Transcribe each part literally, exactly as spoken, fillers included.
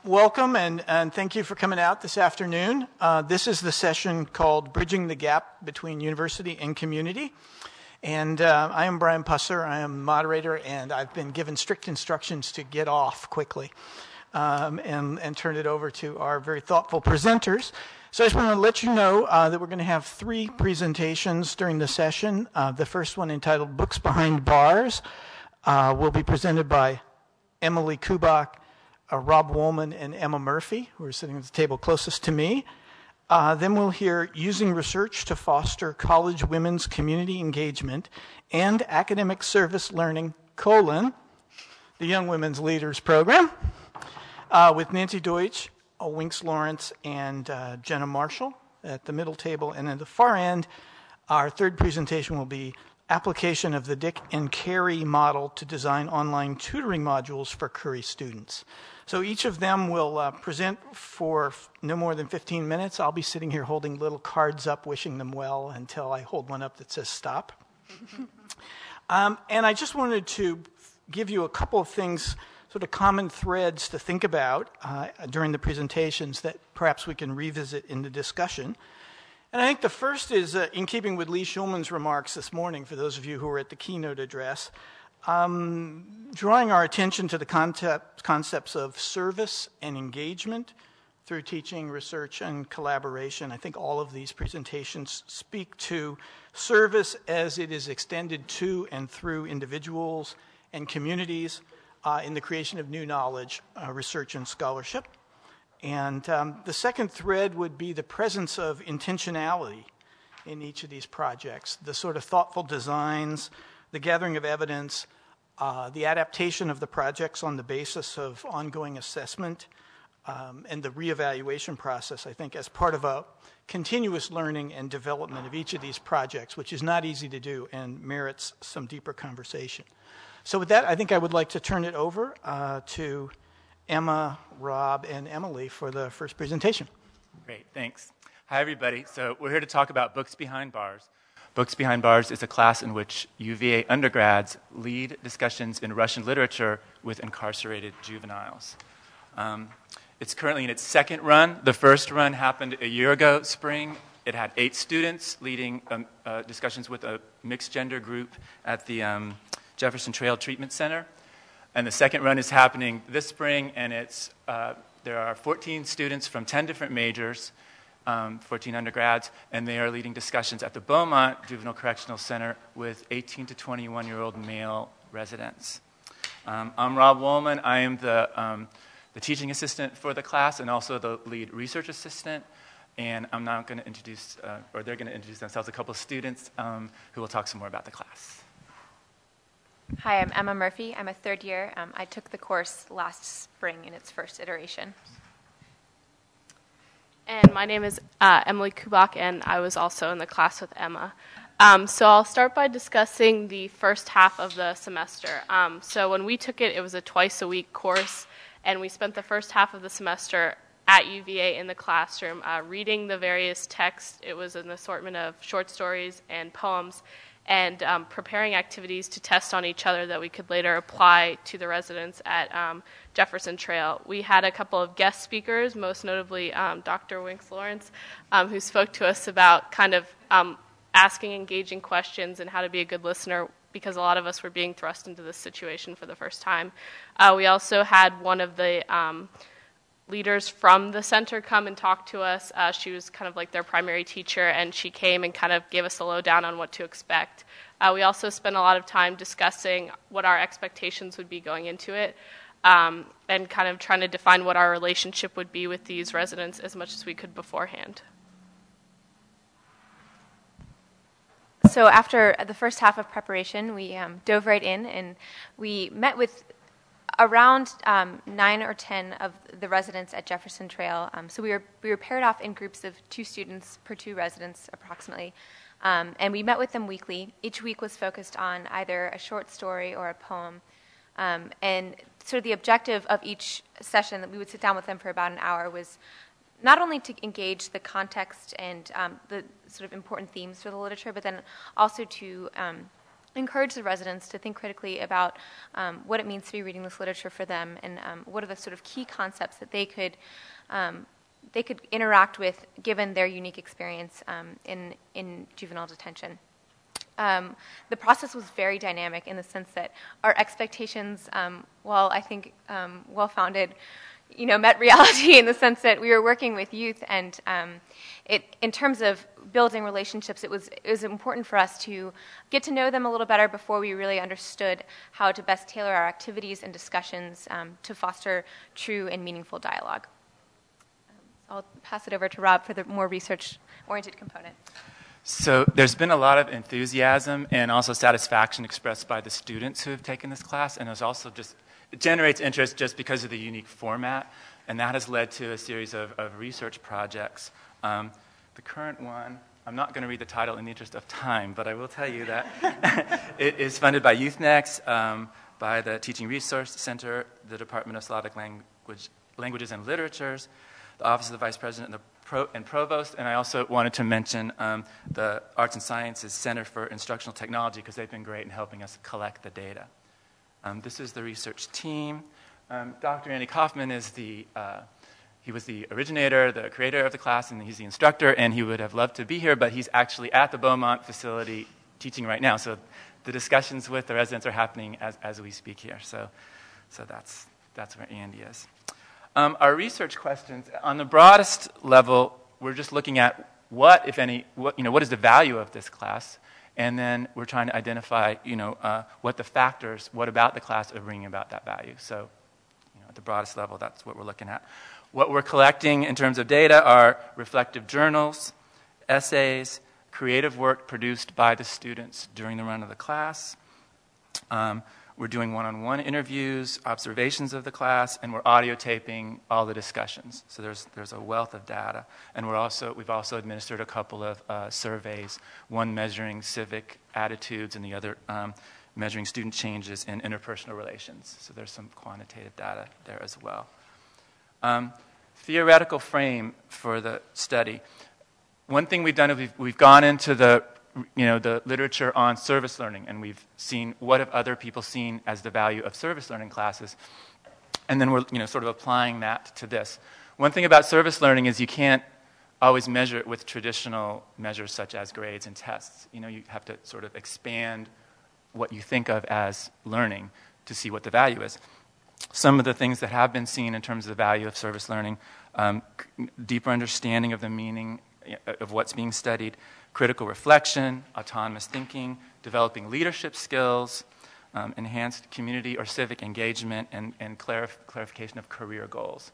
welcome and, and thank you for coming out this afternoon. Uh, this is the session called Bridging the Gap Between University and Community. And uh, I am Brian Pusser. I am moderator, and I've been given strict instructions to get off quickly um, and, and turn it over to our very thoughtful presenters. So I just want to let you know uh, that we're going to have three presentations during the session. Uh, the first one, entitled Books Behind Bars, uh, will be presented by Emily Kubak, uh, Rob Woolman, and Emma Murphy, who are sitting at the table closest to me. Uh, then we'll hear Using Research to Foster College Women's Community Engagement and Academic Service Learning, colon, the Young Women's Leaders Program, uh, with Nancy Deutsch, Winks Lawrence, and uh, Jenna Marshall at the middle table. And at the far end, our third presentation will be Application of the Dick and Carey Model to Design Online Tutoring Modules for Curry Students. So each of them will uh, present for no more than fifteen minutes. I'll be sitting here holding little cards up, wishing them well, until I hold one up that says stop. um, and I just wanted to give you a couple of things, sort of common threads to think about uh, during the presentations that perhaps we can revisit in the discussion. And I think the first is uh, in keeping with Lee Schulman's remarks this morning, for those of you who were at the keynote address, um, drawing our attention to the concept, concepts of service and engagement through teaching, research, and collaboration. I think all of these presentations speak to service as it is extended to and through individuals and communities uh, in the creation of new knowledge, uh, research, and scholarship. And um, the second thread would be the presence of intentionality in each of these projects, the sort of thoughtful designs, the gathering of evidence, uh, the adaptation of the projects on the basis of ongoing assessment, um, and the reevaluation process, I think, as part of a continuous learning and development of each of these projects, which is not easy to do and merits some deeper conversation. So with that, I think I would like to turn it over uh, to Emma, Rob, and Emily for the first presentation. Great, thanks. Hi, everybody. So we're here to talk about Books Behind Bars. Books Behind Bars is a class in which U V A undergrads lead discussions in Russian literature with incarcerated juveniles. Um, it's currently in its second run. The first run happened a year ago, spring. It had eight students leading um, uh, discussions with a mixed gender group at the um, Jefferson Trail Treatment Center. And the second run is happening this spring, and it's uh, there are fourteen students from ten different majors, um, fourteen undergrads, and they are leading discussions at the Beaumont Juvenile Correctional Center with eighteen to twenty-one-year-old male residents. Um, I'm Rob Woolman. I am the, um, the teaching assistant for the class and also the lead research assistant. And I'm now going to introduce, uh, or they're going to introduce themselves, a couple of students um, who will talk some more about the class. Hi, I'm Emma Murphy. I'm a third year. Um, I took the course last spring in its first iteration. And my name is uh, Emily Kubak, and I was also in the class with Emma. Um, so I'll start by discussing the first half of the semester. Um, so when we took it, it was a twice-a-week course, and we spent the first half of the semester at U V A in the classroom uh, reading the various texts. It was an assortment of short stories and poems, and um, preparing activities to test on each other that we could later apply to the residents at um, Jefferson Trail. We had a couple of guest speakers, most notably um, Doctor Winks Lawrence, um, who spoke to us about kind of um, asking engaging questions and how to be a good listener, because a lot of us were being thrust into this situation for the first time. Uh, we also had one of the um, leaders from the center come and talk to us. Uh, she was kind of like their primary teacher, and she came and kind of gave us a lowdown on what to expect. Uh, we also spent a lot of time discussing what our expectations would be going into it, um, and kind of trying to define what our relationship would be with these residents as much as we could beforehand. So after the first half of preparation, we um, dove right in, and we met with around um, nine or ten of the residents at Jefferson Trail. Um, so we were we were paired off in groups of two students per two residents approximately. Um, and we met with them weekly. Each week was focused on either a short story or a poem. Um, and sort of the objective of each session, that we would sit down with them for about an hour, was not only to engage the context and um, the sort of important themes for the literature, but then also to um, encourage the residents to think critically about um, what it means to be reading this literature for them, and um, what are the sort of key concepts that they could um, they could interact with given their unique experience um, in in juvenile detention. Um, the process was very dynamic in the sense that our expectations, um, while I think um, well-founded, you know, met reality in the sense that we were working with youth, and um, it, in terms of building relationships, it was it was important for us to get to know them a little better before we really understood how to best tailor our activities and discussions um, to foster true and meaningful dialogue. Um, so I'll pass it over to Rob for the more research-oriented component. So there's been a lot of enthusiasm and also satisfaction expressed by the students who have taken this class, and there's also just it generates interest just because of the unique format, and that has led to a series of, of research projects. Um, the current one, I'm not going to read the title in the interest of time, but I will tell you that it is funded by YouthNext, um, by the Teaching Resource Center, the Department of Slavic Language, Languages and Literatures, the Office of the Vice President and, the Pro, and Provost, and I also wanted to mention um, the Arts and Sciences Center for Instructional Technology, because they've been great in helping us collect the data. Um, this is the research team. Um, Doctor Andy Kaufman is the, uh, he was the originator, the creator of the class, and he's the instructor, and he would have loved to be here, but he's actually at the Beaumont facility teaching right now. So the discussions with the residents are happening as, as we speak here. So, so that's, that's where Andy is. Um, our research questions, on the broadest level, we're just looking at what, if any, what, you know, what is the value of this class? And then we're trying to identify, you know, uh, what the factors, what about the class are bringing about that value. So, you know, at the broadest level, that's what we're looking at. What we're collecting in terms of data are reflective journals, essays, creative work produced by the students during the run of the class. Um, we're doing one-on-one interviews, observations of the class, and we're audio taping all the discussions. So there's there's a wealth of data, and we're also we've also administered a couple of uh, surveys, one measuring civic attitudes, and the other um, measuring student changes in interpersonal relations. So there's some quantitative data there as well. Um, theoretical frame for the study. One thing we've done is we've, we've gone into the you know, the literature on service learning, and we've seen what have other people seen as the value of service learning classes, and then we're, you know, sort of applying that to this. One thing about service learning is you can't always measure it with traditional measures such as grades and tests. You know, you have to sort of expand what you think of as learning to see what the value is. Some of the things that have been seen in terms of the value of service learning, um, deeper understanding of the meaning of what's being studied, critical reflection, autonomous thinking, developing leadership skills, um, enhanced community or civic engagement, and, and clarif- clarification of career goals.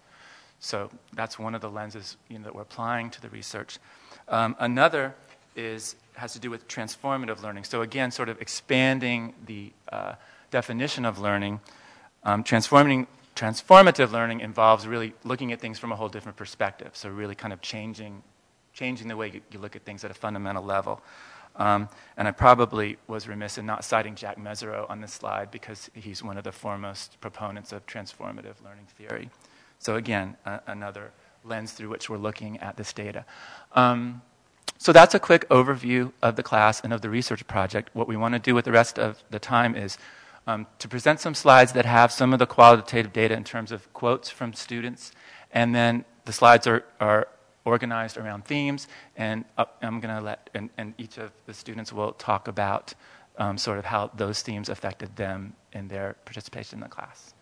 So that's one of the lenses, you know, that we're applying to the research. Um, another is has to do with transformative learning. So again, sort of expanding the uh, definition of learning. Um, transforming transformative learning involves really looking at things from a whole different perspective. So really kind of changing changing the way you, you look at things at a fundamental level. Um, and I probably was remiss in not citing Jack Mezirow on this slide because he's one of the foremost proponents of transformative learning theory. So again, uh, another lens through which we're looking at this data. Um, so that's a quick overview of the class and of the research project. What we want to do with the rest of the time is um, to present some slides that have some of the qualitative data in terms of quotes from students, and then the slides are, are organized around themes, and uh, I'm going to let, and, and each of the students will talk about um, sort of how those themes affected them in their participation in the class.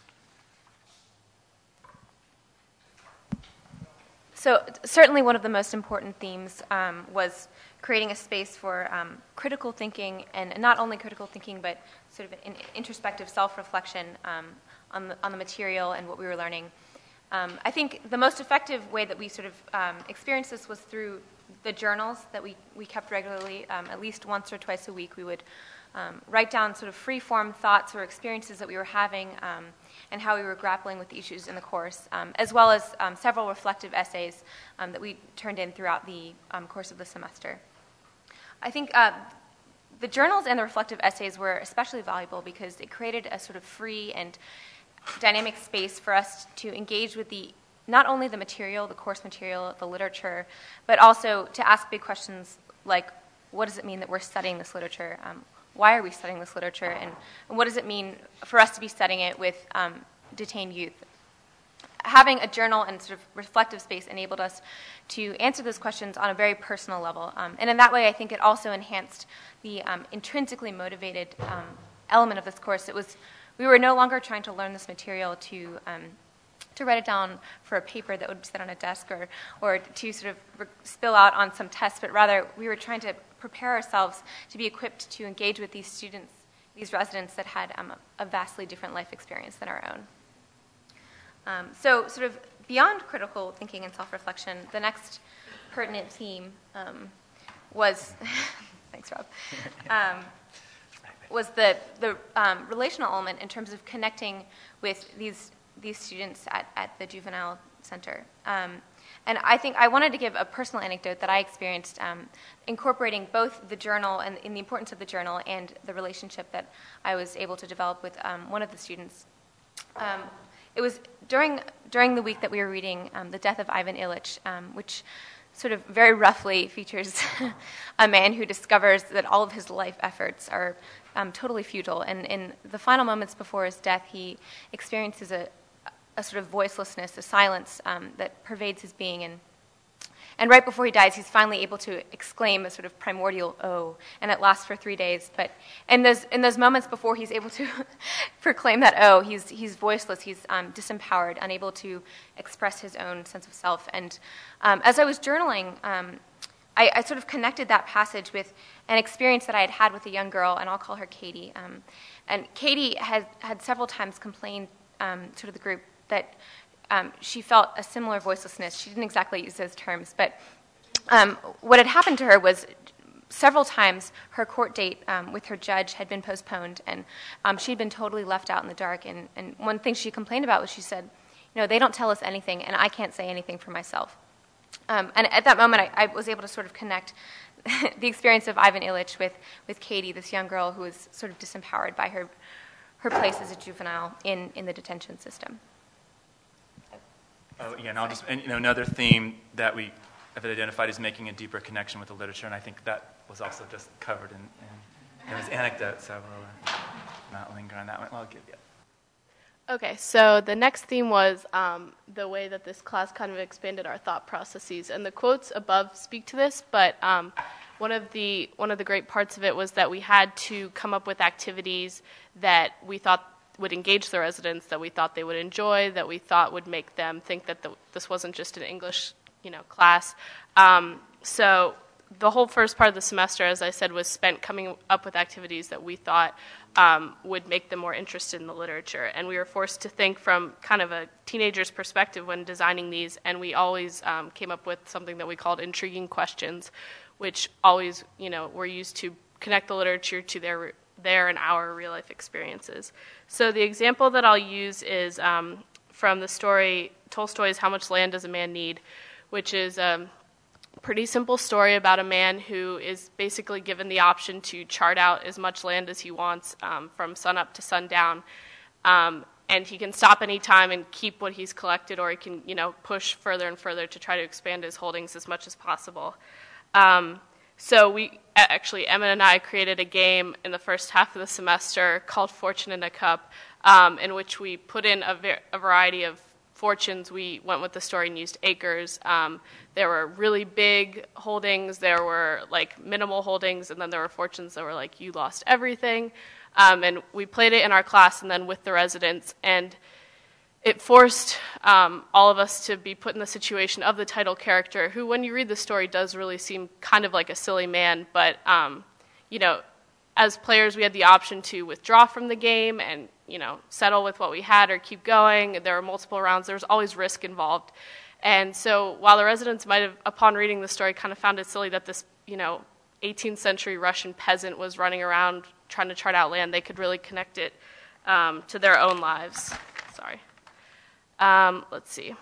So certainly one of the most important themes um, was creating a space for um, critical thinking, and not only critical thinking, but sort of an introspective self-reflection um, on, the, on the material and what we were learning. Um, I think the most effective way that we sort of um, experienced this was through the journals that we, we kept regularly. Um, at least once or twice a week, we would um, write down sort of free-form thoughts or experiences that we were having um, and how we were grappling with the issues in the course, um, as well as um, several reflective essays um, that we turned in throughout the um, course of the semester. I think uh, the journals and the reflective essays were especially valuable because it created a sort of free and dynamic space for us to engage with the not only the material, the course material, the literature, but also to ask big questions like, what does it mean that we're studying this literature? Um, why are we studying this literature, and, and what does it mean for us to be studying it with um, detained youth? Having a journal and sort of reflective space enabled us to answer those questions on a very personal level. Um, and in that way, I think it also enhanced the um, intrinsically motivated um, element of this course. It was, we were no longer trying to learn this material to um, to write it down for a paper that would sit on a desk or, or to sort of re- spill out on some test, but rather we were trying to prepare ourselves to be equipped to engage with these students, these residents that had um, a vastly different life experience than our own. Um, so sort of beyond critical thinking and self-reflection, the next pertinent theme um, was, thanks Rob, um, was the, the um, relational element in terms of connecting with these these students at, at the juvenile center. Um, and I think I wanted to give a personal anecdote that I experienced um, incorporating both the journal and, and the importance of the journal and the relationship that I was able to develop with um, one of the students. Um, it was during during the week that we were reading um, The Death of Ivan Ilyich, um, which sort of very roughly features a man who discovers that all of his life efforts are um, totally futile. And in the final moments before his death, he experiences a, a sort of voicelessness, a silence um, that pervades his being. And, and right before he dies, he's finally able to exclaim a sort of primordial "oh," and it lasts for three days. But in those in those moments before he's able to proclaim that "oh," he's he's voiceless, he's um, disempowered, unable to express his own sense of self. And um, as I was journaling, um, I, I sort of connected that passage with an experience that I had had with a young girl, and I'll call her Katie. Um, and Katie had had several times complained um, to the group that Um, she felt a similar voicelessness. She didn't exactly use those terms, but um, what had happened to her was several times her court date um, with her judge had been postponed, and um, she'd been totally left out in the dark. And, and one thing she complained about was she said, you know, they don't tell us anything, and I can't say anything for myself. Um, and at that moment, I, I was able to sort of connect the experience of Ivan Ilyich with, with Katie, this young girl who was sort of disempowered by her, her place as a juvenile in, in the detention system. Oh, yeah, and I'll just, and, you know, another theme that we have identified is making a deeper connection with the literature, and I think that was also just covered in, in, in his anecdote, so we'll uh, not linger on that one. Well, I'll give you. Okay, so the next theme was um, the way that this class kind of expanded our thought processes, and the quotes above speak to this, but um, one of the one of the great parts of it was that we had to come up with activities that we thought would engage the residents, that we thought they would enjoy, that we thought would make them think that the, this wasn't just an English, you know, class. Um, so the whole first part of the semester, as I said, was spent coming up with activities that we thought um, would make them more interested in the literature. And we were forced to think from kind of a teenager's perspective when designing these, and we always um, came up with something that we called intriguing questions, which always, you know, were used to connect the literature to their their and our real-life experiences. So the example that I'll use is um, from the story Tolstoy's How Much Land Does a Man Need?, which is a pretty simple story about a man who is basically given the option to chart out as much land as he wants um, from sunup to sundown. Um, and he can stop any time and keep what he's collected, or he can, you know, push further and further to try to expand his holdings as much as possible. Um, So we actually, Emma and I created a game in the first half of the semester called Fortune in a Cup, um, in which we put in a, ver- a variety of fortunes. We went with the story and used acres. Um, there were really big holdings, there were like minimal holdings, and then there were fortunes that were like, you lost everything. Um, and we played it in our class and then with the residents, and it forced um, all of us to be put in the situation of the title character, who, when you read the story, does really seem kind of like a silly man. But, um, you know, as players, we had the option to withdraw from the game and, you know, settle with what we had or keep going. There were multiple rounds. There was always risk involved. And so while the residents might have, upon reading the story, kind of found it silly that this, you know, eighteenth century Russian peasant was running around trying to chart out land, they could really connect it um, to their own lives. Sorry. Um, let's see.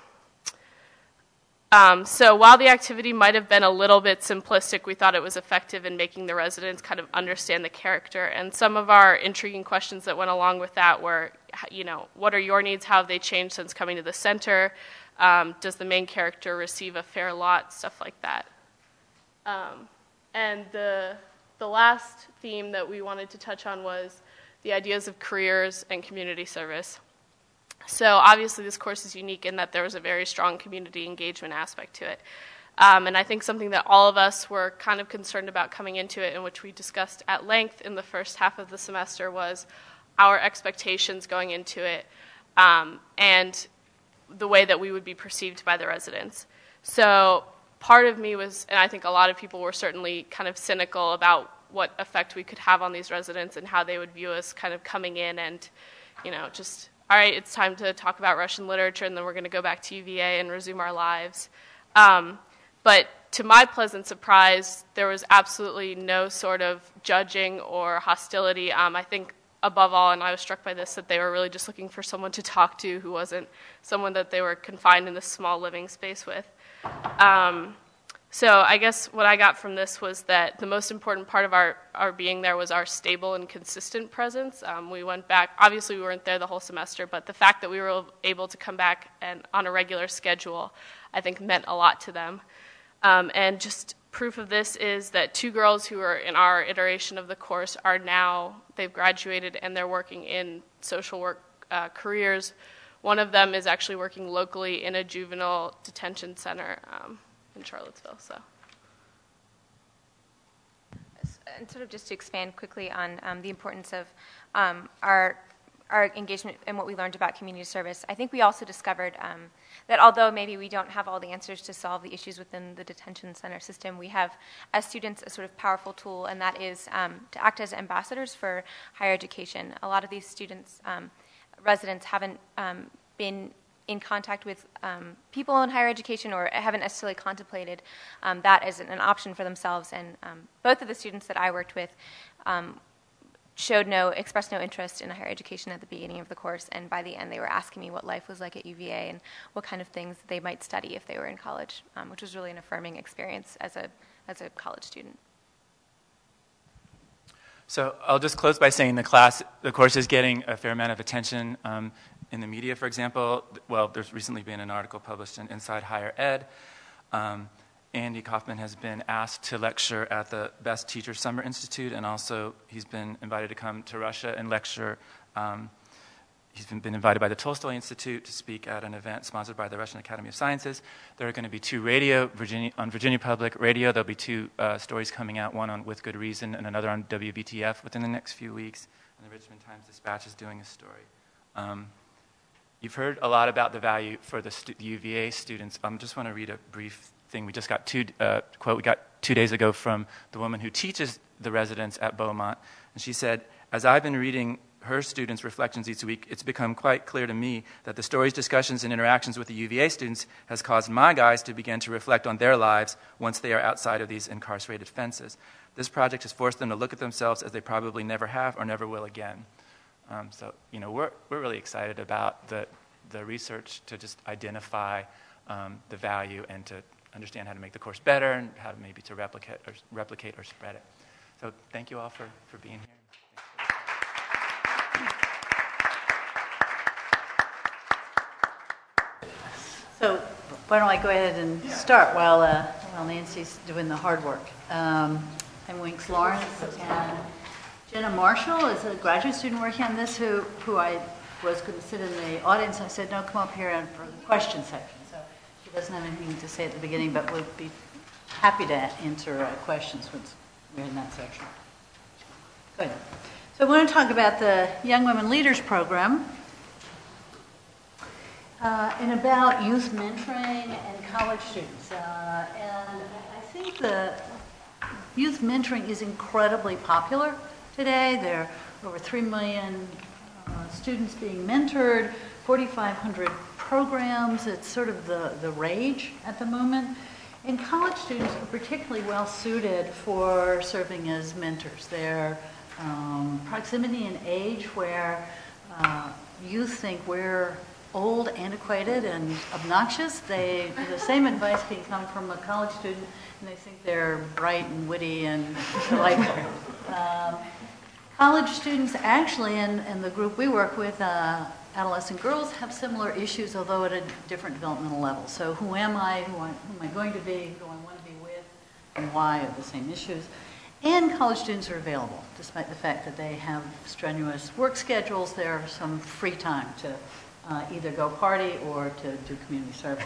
Um, so while the activity might have been a little bit simplistic, we thought it was effective in making the residents kind of understand the character. And some of our intriguing questions that went along with that were, you know, what are your needs? How have they changed since coming to the center? Um, does the main character receive a fair lot? Stuff like that. Um, and the the last theme that we wanted to touch on was the ideas of careers and community service. So obviously this course is unique in that there was a very strong community engagement aspect to it. Um, and I think something that all of us were kind of concerned about coming into it, and which we discussed at length in the first half of the semester, was our expectations going into it um, and the way that we would be perceived by the residents. So part of me was, and I think a lot of people were certainly kind of cynical about what effect we could have on these residents and how they would view us kind of coming in and, you know, just, all right, it's time to talk about Russian literature, and then we're going to go back to U V A and resume our lives. Um, But to my pleasant surprise, there was absolutely no sort of judging or hostility. Um, I think above all, and I was struck by this, that they were really just looking for someone to talk to who wasn't someone that they were confined in this small living space with. Um, so I guess what I got from this was that the most important part of our, our being there was our stable and consistent presence. Um, we went back, obviously we weren't there the whole semester, but the fact that we were able to come back and on a regular schedule, I think meant a lot to them. Um, and just proof of this is that two girls who are in our iteration of the course are now, they've graduated and they're working in social work uh, careers. One of them is actually working locally in a juvenile detention center um, in Charlottesville. So, and sort of just to expand quickly on um, the importance of um, our our engagement and what we learned about community service, I think we also discovered um, that although maybe we don't have all the answers to solve the issues within the detention center system, we have, as students, a sort of powerful tool, and that is um, to act as ambassadors for higher education. A lot of these students, um, residents, haven't um, been in contact with um, people in higher education or haven't necessarily contemplated um, that as an, an option for themselves. And um, both of the students that I worked with um, showed no, expressed no interest in higher education at the beginning of the course, and by the end they were asking me what life was like at U V A and what kind of things they might study if they were in college, um, which was really an affirming experience as a as a college student. So I'll just close by saying the class, the course is getting a fair amount of attention um, in the media, for example. Well, there's recently been an article published in Inside Higher Ed. Um, Andy Kaufman has been asked to lecture at the Best Teacher Summer Institute, and also he's been invited to come to Russia and lecture. Um, he's been, been invited by the Tolstoy Institute to speak at an event sponsored by the Russian Academy of Sciences. There are going to be two radio, Virginia, on Virginia Public Radio, there'll be two uh, stories coming out, one on With Good Reason and another on W B T F within the next few weeks, and the Richmond Times-Dispatch is doing a story. Um, you've heard a lot about the value for the, stu- the U V A students. I um, just want to read a brief thing we just got two uh, quote we got two days ago from the woman who teaches the residents at Beaumont, and she said, "As I've been reading her students' reflections each week, it's become quite clear to me that the stories, discussions, and interactions with the U V A students has caused my guys to begin to reflect on their lives once they are outside of these incarcerated fences. This project has forced them to look at themselves as they probably never have or never will again." Um, so, you know, we're we're really excited about the the research to just identify um, the value and to understand how to make the course better and how to maybe to replicate or replicate or spread it. So thank you all for, for being here. So why don't I go ahead and start while, uh, while Nancy's doing the hard work. Um, I'm Winks Lawrence, and Jenna Marshall is a graduate student working on this who, who I was going to sit in the audience. I said, no, come up here and for the question section. She doesn't have anything to say at the beginning, but we'll be happy to answer uh, questions once we're in that section. Good. So I want to talk about the Young Women Leaders Program uh, and about youth mentoring and college students. Uh, and I think the youth mentoring is incredibly popular today. There are over three million uh, students being mentored, forty-five hundred programs. It's sort of the, the rage at the moment. And college students are particularly well suited for serving as mentors. Their um, proximity and age where uh, youth think we're old, antiquated, and obnoxious. They, the same advice can come from a college student, and they think they're bright and witty and delightful. um, college students actually, in, in the group we work with, uh, adolescent girls have similar issues, although at a different developmental level. So who am I, who, I, who am I going to be, who do I want to be with, and why are the same issues. And college students are available, despite the fact that they have strenuous work schedules. There's some free time to uh, either go party or to do community service.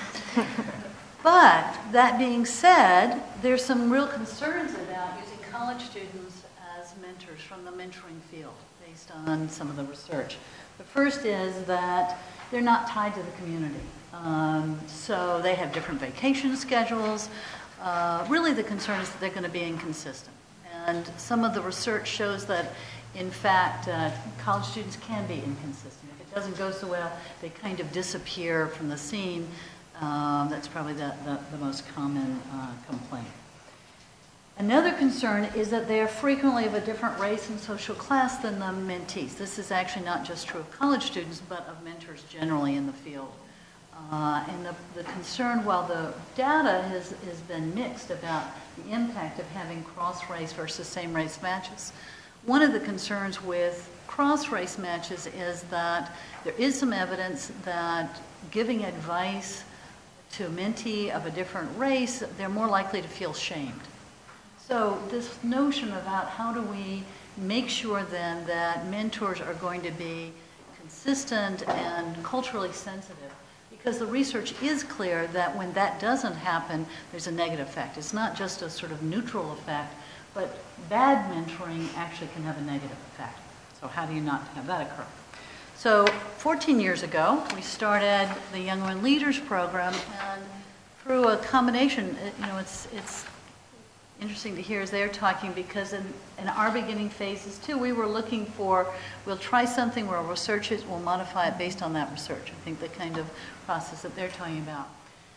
But that being said, there's some real concerns about using college students as mentors from the mentoring field based on some of the research. The first is that they're not tied to the community. Um, so they have different vacation schedules. Uh, really the concern is that they're going to be inconsistent. And some of the research shows that, in fact, uh, college students can be inconsistent. If it doesn't go so well, they kind of disappear from the scene. Um, that's probably the, the, the most common uh, complaint. Another concern is that they are frequently of a different race and social class than the mentees. This is actually not just true of college students, but of mentors generally in the field. Uh, and the, the concern, while the data has, has been mixed about the impact of having cross-race versus same-race matches, one of the concerns with cross-race matches is that there is some evidence that giving advice to a mentee of a different race, they're more likely to feel shamed. So this notion about how do we make sure then that mentors are going to be consistent and culturally sensitive, because the research is clear that when that doesn't happen, there's a negative effect. It's not just a sort of neutral effect, but bad mentoring actually can have a negative effect. So how do you not have that occur? So fourteen years ago, we started the Young Women Leaders program, and through a combination, you know, it's it's interesting to hear as they're talking, because in, in our beginning phases too, we were looking for, we'll try something where research is, we'll modify it based on that research. I think the kind of process that they're talking about.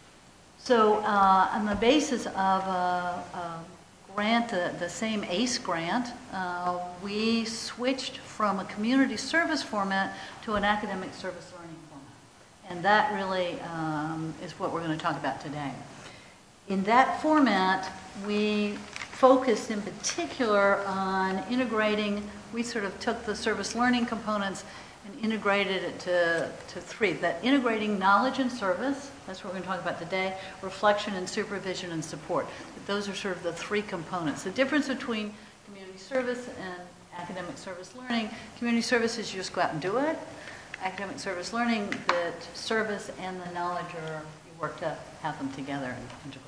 So uh, on the basis of a, a grant, the, the same ACE grant, uh, we switched from a community service format to an academic service learning format. And that really um, is what we're going to talk about today. In that format, we focused in particular on integrating, we sort of took the service learning components and integrated it to, to three. That integrating knowledge and service, that's what we're going to talk about today, reflection and supervision and support. Those are sort of the three components. The difference between community service and academic service learning, community service is you just go out and do it. Academic service learning, that service and the knowledge are, you work to have them together and integrate.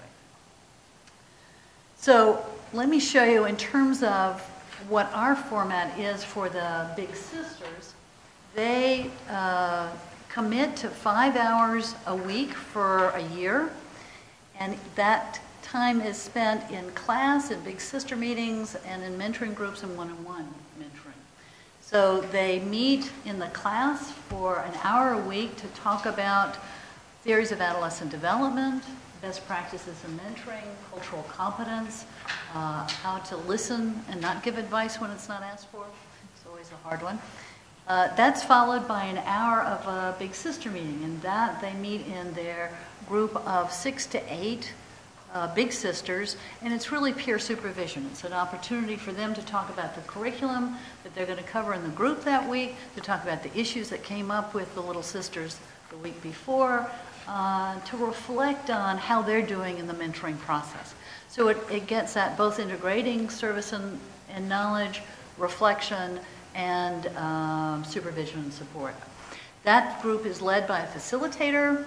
So let me show you in terms of what our format is for the Big Sisters. They uh, commit to five hours a week for a year, and that time is spent in class, in Big Sister meetings, and in mentoring groups and one-on-one mentoring. So they meet in the class for an hour a week to talk about theories of adolescent development, best practices in mentoring, cultural competence, uh, how to listen and not give advice when it's not asked for. It's always a hard one. Uh, that's followed by an hour of a Big Sister meeting, and that they meet in their group of six to eight uh, Big Sisters, and it's really peer supervision. It's an opportunity for them to talk about the curriculum that they're going to cover in the group that week, to talk about the issues that came up with the little sisters the week before, Uh, to reflect on how they're doing in the mentoring process. So it, it gets at both integrating service and, and knowledge, reflection, and um, supervision and support. That group is led by a facilitator.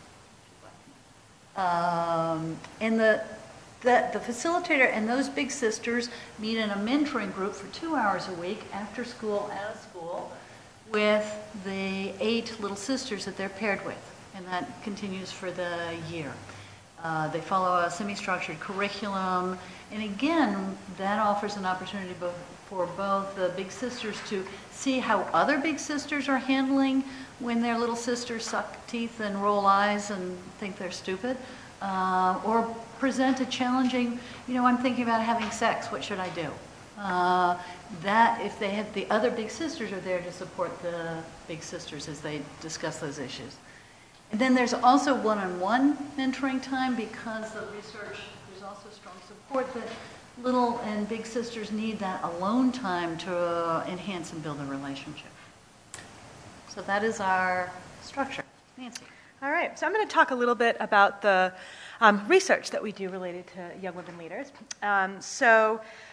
Um, and the, the, the facilitator and those Big Sisters meet in a mentoring group for two hours a week after school, out of school, with the eight little sisters that they're paired with. And that continues for the year. Uh, they follow a semi-structured curriculum, and again, that offers an opportunity both, for both the Big Sisters to see how other Big Sisters are handling when their little sisters suck teeth and roll eyes and think they're stupid, uh, or present a challenging, you know, I'm thinking about having sex, what should I do? Uh, that, if they have, the other Big Sisters are there to support the Big Sisters as they discuss those issues. And then there's also one-on-one mentoring time, because the research, there's also strong support that little and Big Sisters need that alone time to uh, enhance and build a relationship. So that is our structure. Nancy. All right, so I'm going to talk a little bit about the um, research that we do related to young women leaders. Um, so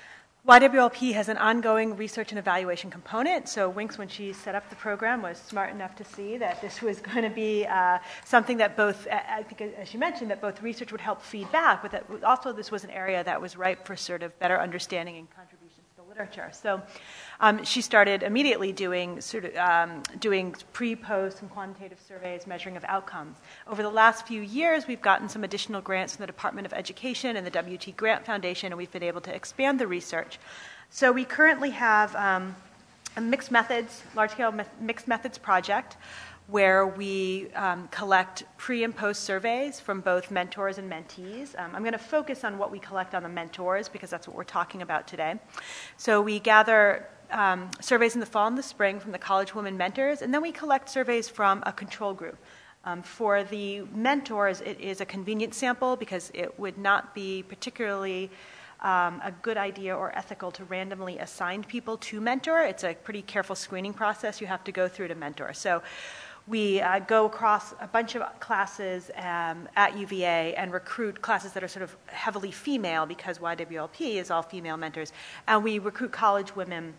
Y W L P has an ongoing research and evaluation component. So Winks, when she set up the program, was smart enough to see that this was going to be uh, something that both, I think as she mentioned, that both research would help feed back, but that also this was an area that was ripe for sort of better understanding and contributions to literature. So um, she started immediately doing sort of um, doing pre, post, and quantitative surveys, measuring of outcomes. Over the last few years, we've gotten some additional grants from the Department of Education and the W T Grant Foundation, and we've been able to expand the research. So we currently have um, a mixed methods, large-scale me- mixed methods project, where we um, collect pre and post surveys from both mentors and mentees. Um, I'm going to focus on what we collect on the mentors because that's what we're talking about today. So we gather um, surveys in the fall and the spring from the college women mentors, and then we collect surveys from a control group. Um, for the mentors, it is a convenient sample because it would not be particularly Um, a good idea or ethical to randomly assign people to mentor. It's a pretty careful screening process you have to go through to mentor. So we uh, go across a bunch of classes um, at U V A and recruit classes that are sort of heavily female because Y W L P is all female mentors. And we recruit college women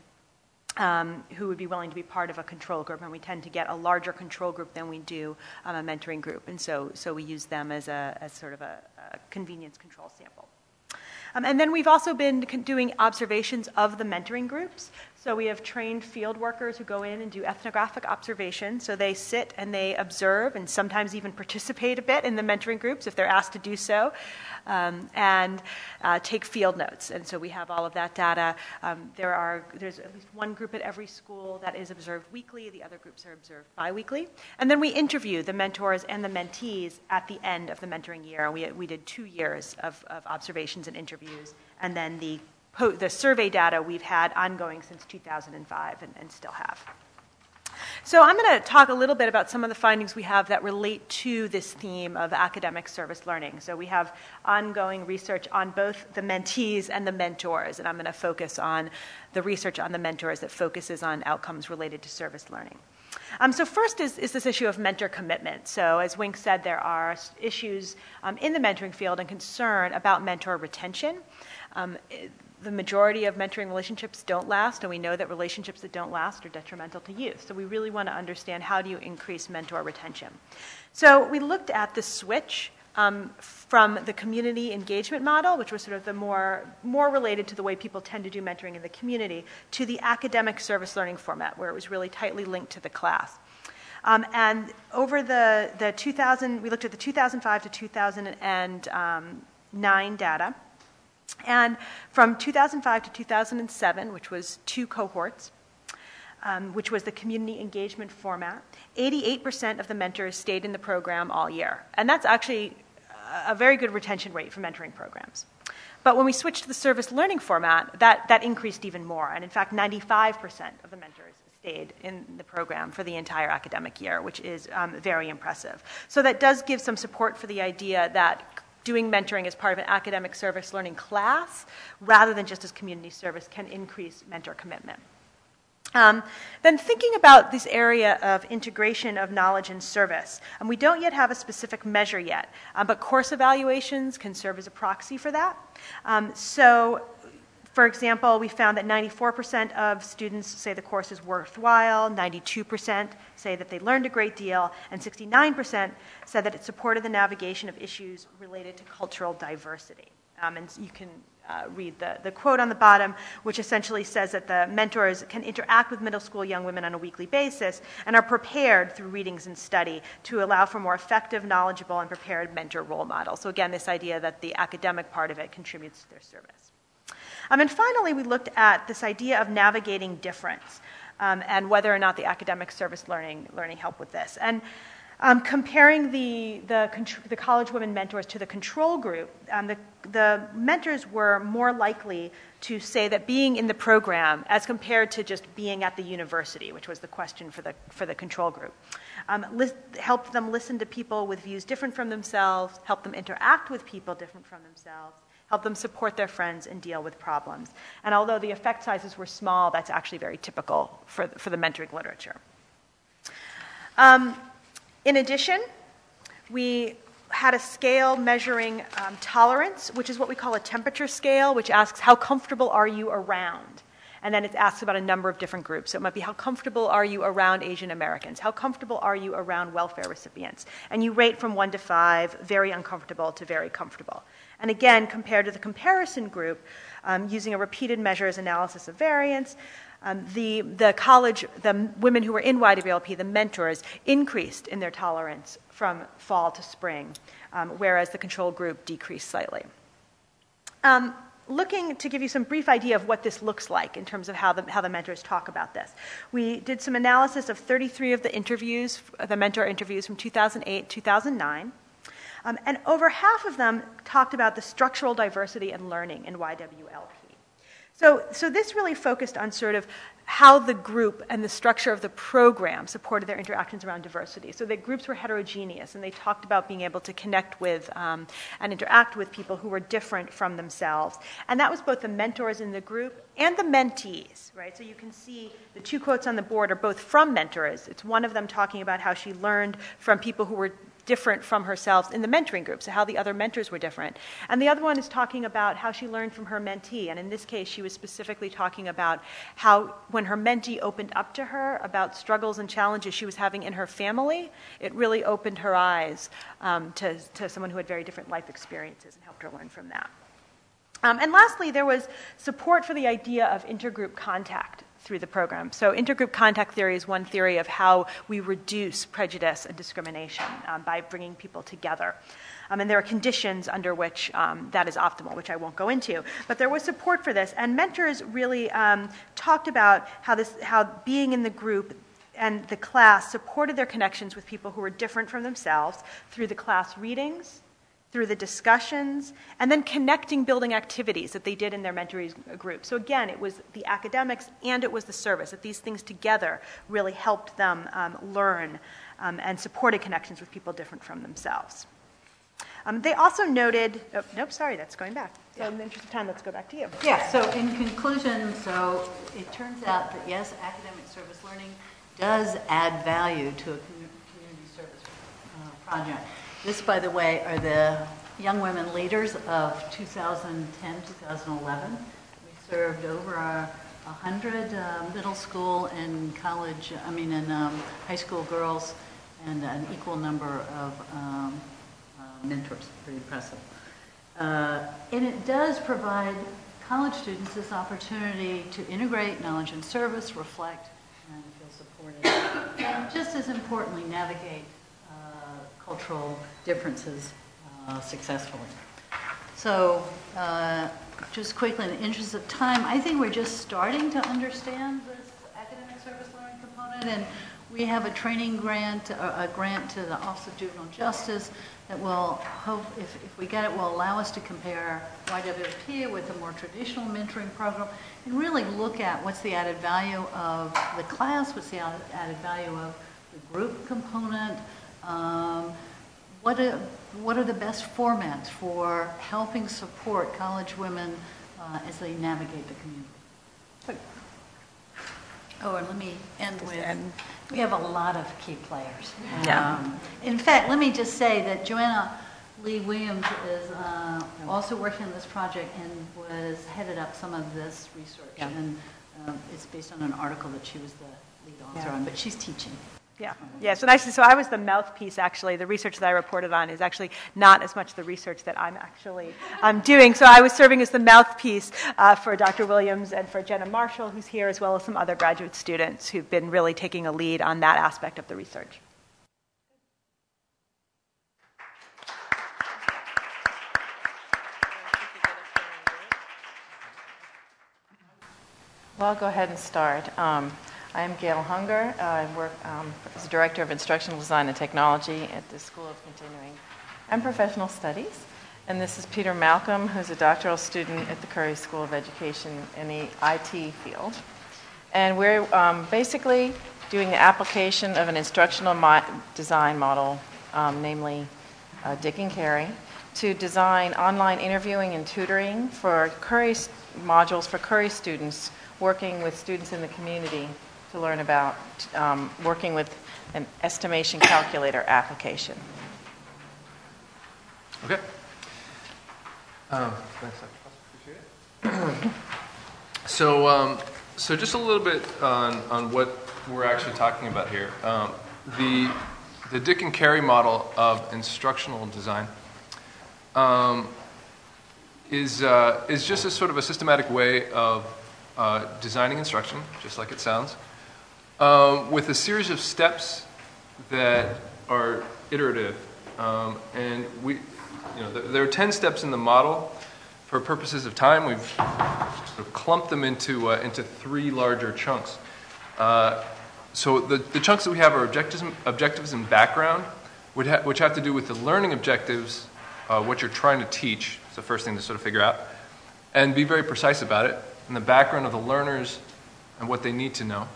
um, who would be willing to be part of a control group. And we tend to get a larger control group than we do um, a mentoring group. And so, so we use them as, a, as sort of a, a convenience control sample. Um, and then we've also been doing observations of the mentoring groups. So we have trained field workers who go in and do ethnographic observations. So they sit and they observe and sometimes even participate a bit in the mentoring groups if they're asked to do so, um, and uh, take field notes. And so we have all of that data. Um, there are there's at least one group at every school that is observed weekly. The other groups are observed biweekly. And then we interview the mentors and the mentees at the end of the mentoring year. We we did two years of, of observations and interviews, and then the The survey data we've had ongoing since two thousand five and, and still have. So I'm going to talk a little bit about some of the findings we have that relate to this theme of academic service learning. So we have ongoing research on both the mentees and the mentors, and I'm going to focus on the research on the mentors that focuses on outcomes related to service learning. Um, so first is, is this issue of mentor commitment. So as Wink said, there are issues um, in the mentoring field and concern about mentor retention. Um, it, The majority of mentoring relationships don't last, and we know that relationships that don't last are detrimental to youth. So we really want to understand how do you increase mentor retention. So we looked at the switch um, from the community engagement model, which was sort of the more, more related to the way people tend to do mentoring in the community, to the academic service learning format, where it was really tightly linked to the class. Um, and over the, the two thousand, we looked at the two thousand five to two thousand nine data. And from two thousand five to two thousand seven, which was two cohorts, um, which was the community engagement format, eighty-eight percent of the mentors stayed in the program all year. And that's actually a very good retention rate for mentoring programs. But when we switched to the service learning format, that, that increased even more. And in fact, ninety-five percent of the mentors stayed in the program for the entire academic year, which is um, very impressive. So that does give some support for the idea that doing mentoring as part of an academic service learning class, rather than just as community service, can increase mentor commitment. Um, then thinking about this area of integration of knowledge and service, and we don't yet have a specific measure yet, um, but course evaluations can serve as a proxy for that. Um, so, for example, we found that ninety-four percent of students say the course is worthwhile, ninety-two percent say that they learned a great deal, and sixty-nine percent said that it supported the navigation of issues related to cultural diversity. Um, and you can uh, read the, the quote on the bottom, which essentially says that the mentors can interact with middle school young women on a weekly basis and are prepared through readings and study to allow for more effective, knowledgeable, and prepared mentor role models. So again, this idea that the academic part of it contributes to their service. Um, and finally, we looked at this idea of navigating difference um, and whether or not the academic service learning learning helped with this. And um, comparing the, the the college women mentors to the control group, um, the, the mentors were more likely to say that being in the program as compared to just being at the university, which was the question for the, for the control group, um, list, helped them listen to people with views different from themselves, helped them interact with people different from themselves, help them support their friends and deal with problems. And although the effect sizes were small, that's actually very typical for, for the mentoring literature. Um, in addition, we had a scale measuring um, tolerance, which is what we call a temperature scale, which asks how comfortable are you around? And then it asks about a number of different groups. So it might be how comfortable are you around Asian Americans? How comfortable are you around welfare recipients? And you rate from one to five, very uncomfortable to very comfortable. And again, compared to the comparison group, um, using a repeated measures analysis of variance, um, the, the college, the women who were in Y W L P, the mentors, increased in their tolerance from fall to spring, um, whereas the control group decreased slightly. Um, Looking to give you some brief idea of what this looks like in terms of how the, how the mentors talk about this. We did some analysis of thirty-three of the interviews, the mentor interviews from two thousand eight, two thousand nine. Um, and over half of them talked about the structural diversity and learning in Y W L P. So, so this really focused on sort of how the group and the structure of the program supported their interactions around diversity. So the groups were heterogeneous, and they talked about being able to connect with um, and interact with people who were different from themselves. And that was both the mentors in the group and the mentees, right? So you can see the two quotes on the board are both from mentors. It's one of them talking about how she learned from people who were different from herself in the mentoring group, so how the other mentors were different. And the other one is talking about how she learned from her mentee, and in this case she was specifically talking about how when her mentee opened up to her about struggles and challenges she was having in her family, it really opened her eyes um, to, to someone who had very different life experiences and helped her learn from that. Um, and lastly, there was support for the idea of intergroup contact through the program. So intergroup contact theory is one theory of how we reduce prejudice and discrimination um, by bringing people together. Um, and there are conditions under which um, that is optimal, which I won't go into. But there was support for this. And mentors really um, talked about how, this, how being in the group and the class supported their connections with people who were different from themselves through the class readings, through the discussions, and then connecting building activities that they did in their mentoring group. So again, it was the academics and it was the service, that these things together really helped them um, learn um, and supported connections with people different from themselves. Um, they also noted, oh, nope, sorry, that's going back. So in the interest of time, let's go back to you. Yeah, so in conclusion, so it turns out that yes, academic service learning does add value to a community service uh, project. This, by the way, are the young women leaders of two thousand ten, two thousand eleven. We served over a, a hundred uh, middle school and college, I mean, and um, high school girls, and an equal number of um, uh, mentors. Pretty impressive. Uh, and it does provide college students this opportunity to integrate knowledge and service, reflect, and feel supported. And just as importantly, navigate cultural differences uh, successfully. So uh, just quickly, in the interest of time, I think we're just starting to understand this academic service learning component, and we have a training grant, a, a grant to the Office of Juvenile Justice that will hope, if, if we get it, will allow us to compare Y W L P with a more traditional mentoring program and really look at what's the added value of the class, what's the added value of the group component. Um, what, are, what are the best formats for helping support college women uh, as they navigate the community? Oh, and let me end with, we have a lot of key players. Yeah. Um, in fact, let me just say that Joanna Lee Williams is uh, also working on this project and was headed up some of this research. Yeah. And um, it's based on an article that she was the lead author yeah. on, but she's teaching. Yeah, yeah. So actually, so I was the mouthpiece. Actually, the research that I reported on is actually not as much the research that I'm actually um, doing. So I was serving as the mouthpiece uh, for Doctor Williams and for Jenna Marshall, who's here, as well as some other graduate students who've been really taking a lead on that aspect of the research. Well, I'll go ahead and start. Um, I am Gail Hunger. Uh, I work um, as Director of Instructional Design and Technology at the School of Continuing and Professional Studies. And this is Peter Malcolm, who's a doctoral student at the Curry School of Education in the I T field. And we're um, basically doing the application of an instructional mo- design model, um, namely uh, Dick and Carey, to design online interviewing and tutoring for Curry st- modules for Curry students working with students in the community to learn about um, working with an estimation calculator application. Okay. Um, thanks, Doctor Appreciate it. so, um, so just a little bit on, on what we're actually talking about here. Um, the the Dick and Carey model of instructional design um, is uh, is just a sort of a systematic way of uh, designing instruction, just like it sounds, um, with a series of steps that are iterative, um, and we. You know, there are ten steps in the model. For purposes of time, we've sort of clumped them into uh, into three larger chunks. Uh, so the, the chunks that we have are objectives, objectives and background, which, ha- which have to do with the learning objectives, uh, what you're trying to teach. It's the first thing to sort of figure out, and be very precise about it. And the background of the learners and what they need to know.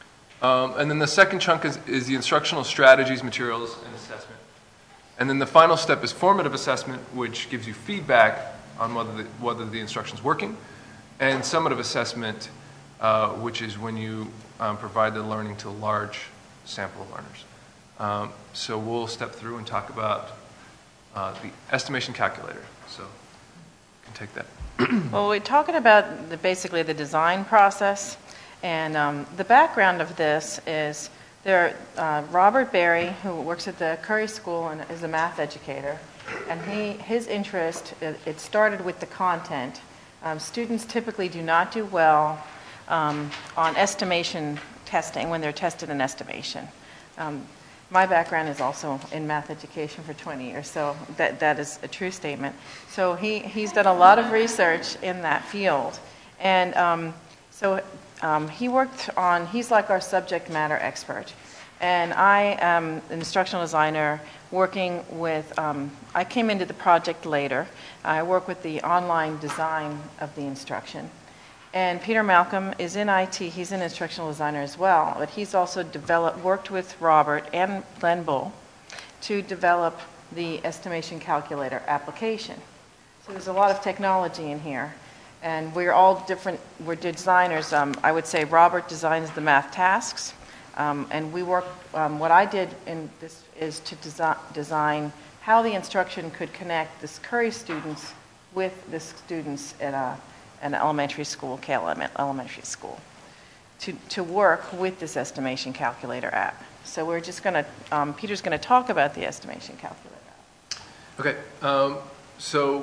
Um, and then the second chunk is, is the instructional strategies, materials, and assessment. And then the final step is formative assessment, which gives you feedback on whether the, whether the instruction is working, and summative assessment, uh, which is when you um, provide the learning to a large sample of learners. Um, so we'll step through and talk about uh, the estimation calculator. So you can take that. Well, we're talking about the, basically the design process, and um, the background of this is there. Uh, Robert Berry, who works at the Curry School and is a math educator, and he his interest it, it started with the content. Um, students typically do not do well um, on estimation testing when they're tested in estimation. Um, my background is also in math education for twenty years, so that that is a true statement. So he he's done a lot of research in that field, and um, so. Um, he worked on, he's like our subject matter expert. And I am an instructional designer working with, um, I came into the project later. I work with the online design of the instruction. And Peter Malcolm is in I T, he's an instructional designer as well, but he's also developed, worked with Robert and Glenn Bull to develop the estimation calculator application. So there's a lot of technology in here. And we're all different, we're designers. Um, I would say Robert designs the math tasks. Um, and we work, um, what I did in this is to desi- design how the instruction could connect the Curry students with the students at a, an elementary school, K L M Elementary School, to, to work with this estimation calculator app. So we're just going to, um, Peter's going to talk about the estimation calculator app. Okay, um, so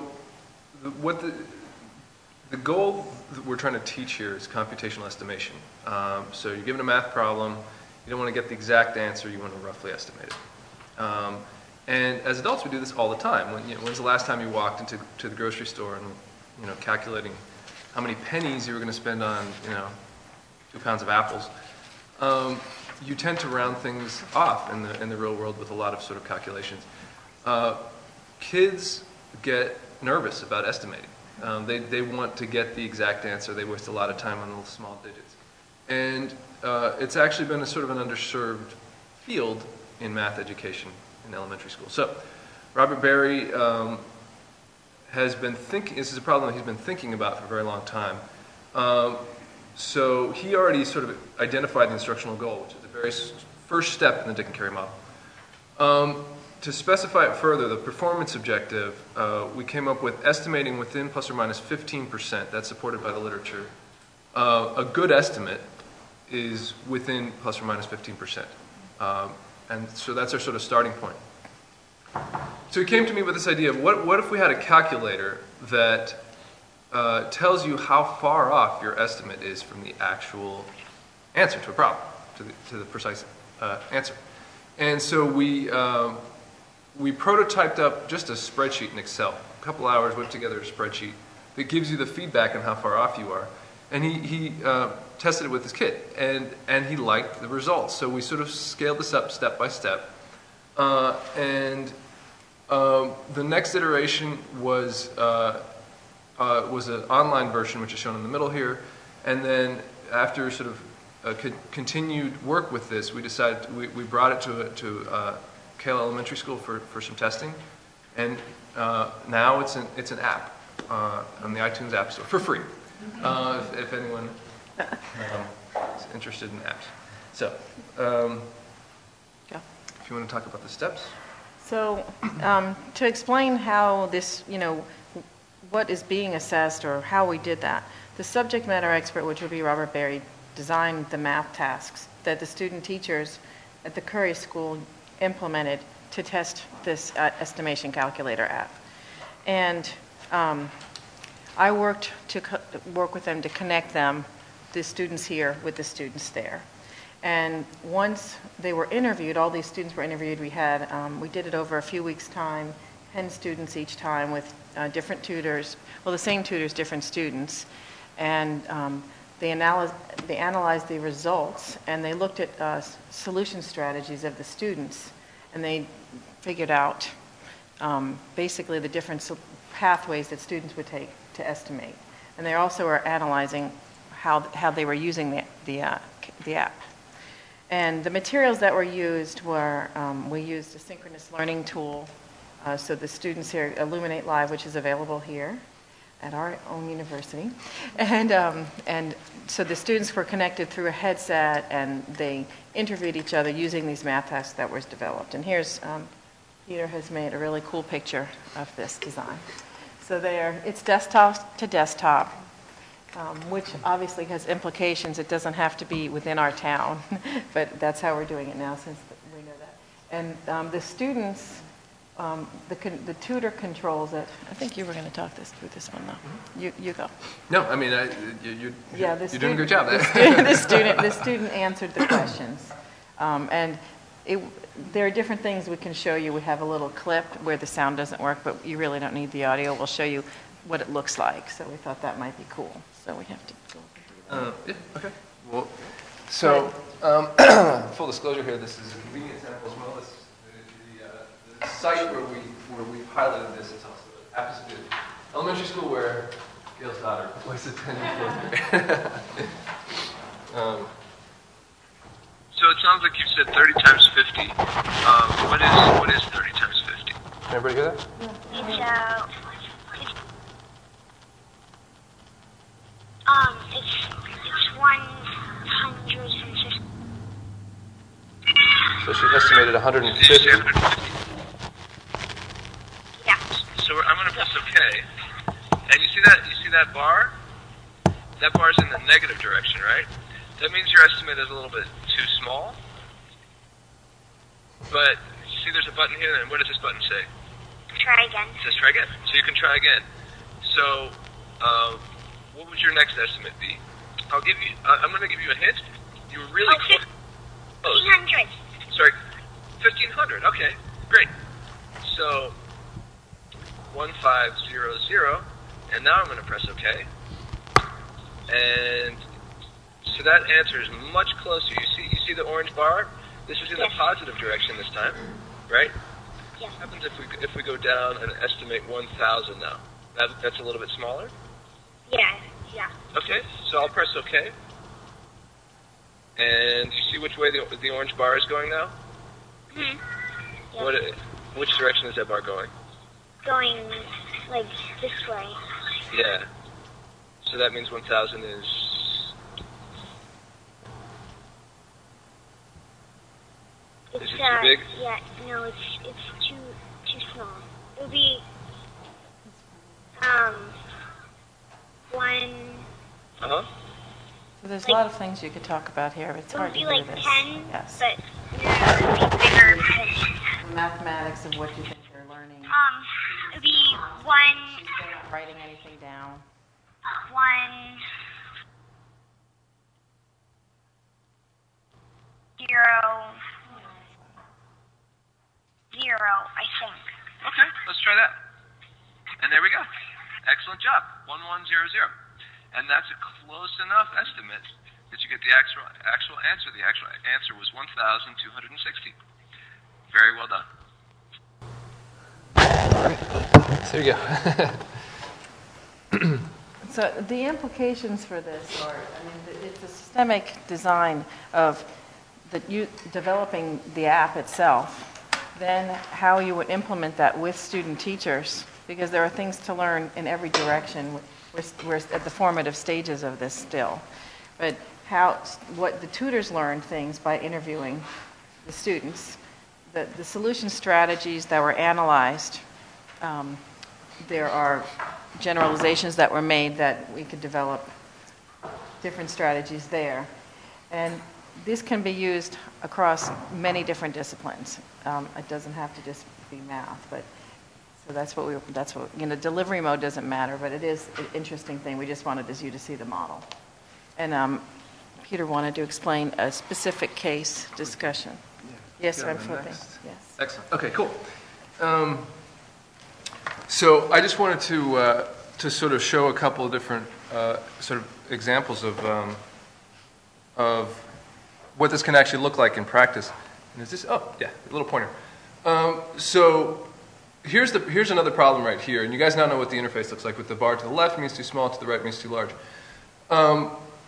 what the... The goal that we're trying to teach here is computational estimation. Um, so you're given a math problem, you don't want to get the exact answer, you want to roughly estimate it. Um, and as adults, we do this all the time. When, you know, when's the last time you walked into to the grocery store and, you know, calculating how many pennies you were going to spend on, you know, two pounds of apples? Um, you tend to round things off in the in the real world with a lot of sort of calculations. Uh, kids get nervous about estimating. Um, they, they want to get the exact answer. They waste a lot of time on little small digits. And uh, it's actually been a sort of an underserved field in math education in elementary school. So Robert Berry um, has been thinking, this is a problem that he's been thinking about for a very long time. Um, so he already sort of identified the instructional goal, which is the very first step in the Dick and Carey model. Um, To specify it further, the performance objective, uh, we came up with estimating within plus or minus fifteen percent. That's supported by the literature. Uh, a good estimate is within plus or minus fifteen percent. Um, and so that's our sort of starting point. So he came to me with this idea of what, what if we had a calculator that uh, tells you how far off your estimate is from the actual answer to a problem, to the, to the precise uh, answer. And so we... Um, We prototyped up just a spreadsheet in Excel, a couple hours, whipped together a spreadsheet that gives you the feedback on how far off you are. And he, he uh, tested it with his kid, and, and he liked the results. So we sort of scaled this up step by step. Uh, and um, the next iteration was, uh, uh, was an online version, which is shown in the middle here. And then after sort of uh, co- continued work with this, we decided, to, we, we brought it to, to uh, K L Elementary School for, for some testing, and uh, now it's an it's an app uh, on the iTunes App Store for free. Uh, if, if anyone um, is interested in apps, so um, Yeah. if you want to talk about the steps. So um, to explain how this, you know, what is being assessed or how we did that, the subject matter expert, which would be Robert Berry, designed the math tasks that the student teachers at the Curry School implemented to test this uh, estimation calculator app. And um, I worked to co- work with them to connect them, the students here with the students there. And once they were interviewed, all these students were interviewed, we had, um, we did it over a few weeks' time, ten students each time with uh, different tutors, well, the same tutors, different students. And um, they, analyze, they analyzed the results, and they looked at uh, solution strategies of the students, and they figured out um, basically the different so- pathways that students would take to estimate. And they also are analyzing how, how they were using the, the, uh, the app. And the materials that were used were, um, we used a synchronous learning tool. Uh, so the students here, Illuminate Live, which is available here at our own university. And, um, and so the students were connected through a headset, and they interviewed each other using these math tasks that was developed. And here's, um, Peter has made a really cool picture of this design. So there, it's desktop to desktop, um, which obviously has implications. It doesn't have to be within our town, but that's how we're doing it now since we know that. And um, the students, um, the, con- the tutor controls it. I think you were going to talk this through this one, though. Mm-hmm. You, you go. No, I mean, I, you, you, yeah, you're student, doing a good job. The student, the student, the student answered the questions. Um, and it, there are different things we can show you. We have a little clip where the sound doesn't work, but you really don't need the audio. We'll show you what it looks like. So we thought that might be cool. So we have to go over Uh, yeah, okay. Well, so, um, full disclosure here, this is a convenient sample as well. This, the, the, uh, the site where, we, where we've highlighted this is also happens to be an elementary school where Gail's daughter was attending fourth grade. um, So it sounds like you said thirty times fifty. Um, what is what is thirty times fifty? Can everybody hear that? It's, uh, it's, um, it's, it's one hundred fifty. So she's estimated one hundred Did you say fifty. one hundred fifty? Yeah. So I'm going to press OK. And you see that you see that bar? That bar's in the negative direction, right? That means your estimate is a little bit too small. But you see there's a button here, and what does this button say? Try again. It says try again. So you can try again. So uh, what would your next estimate be? I'll give you, uh, I'm going to give you a hint. You were really Oh, close. fifteen hundred. Sorry, fifteen hundred. Okay, great. So one five zero zero, and now I'm going to press OK. And so that answer is much closer. You see, you see the orange bar? This is in Yes. the positive direction this time, right? Yes. What happens if we if we go down and estimate one thousand now? That, that's a little bit smaller. Yeah. Yeah. Okay, so I'll press OK. And you see which way the the orange bar is going now? Hmm. Yeah. What? Which direction is that bar going? Going like this way. Yeah. So that means one thousand is. It's Is it too uh, big? yeah. No, it's it's too too small. It would be um one. Uh huh. So there's a lot of things you could talk about here. It's It hard would to be hear like this. ten, Yes. but no, it would be bigger because The mathematics of what you think they're learning. um it would be one They're not writing anything down. one zero zero, I think. Okay, let's try that. And there we go. Excellent job. One one zero zero. And that's a close enough estimate that you get the actual actual answer. The actual answer was one thousand two hundred sixty. Very well done. There you go. So the implications for this are, I mean, it's a systemic design of the, you, developing the app itself, then how you would implement that with student teachers, because there are things to learn in every direction. We're, we're at the formative stages of this still. But how, what the tutors learn things by interviewing the students, the, the solution strategies that were analyzed, um, there are generalizations that were made that we could develop different strategies there. And this can be used across many different disciplines. Um, it doesn't have to just be math, but so that's what we, that's what, you know, delivery mode doesn't matter, but it is an interesting thing. We just wanted you to see the model. And um, Peter wanted to explain a specific case discussion. Yeah. Yes, Go I'm to flipping. next. Yes. Excellent. Okay, cool. Um, so I just wanted to uh, to sort of show a couple of different uh, sort of examples of um, of what this can actually look like in practice. And is this? Oh, yeah, a little pointer. Um, so here's the here's another problem right here, and you guys now know what the interface looks like. With the bar to the left means too small, to the right means too large. Um,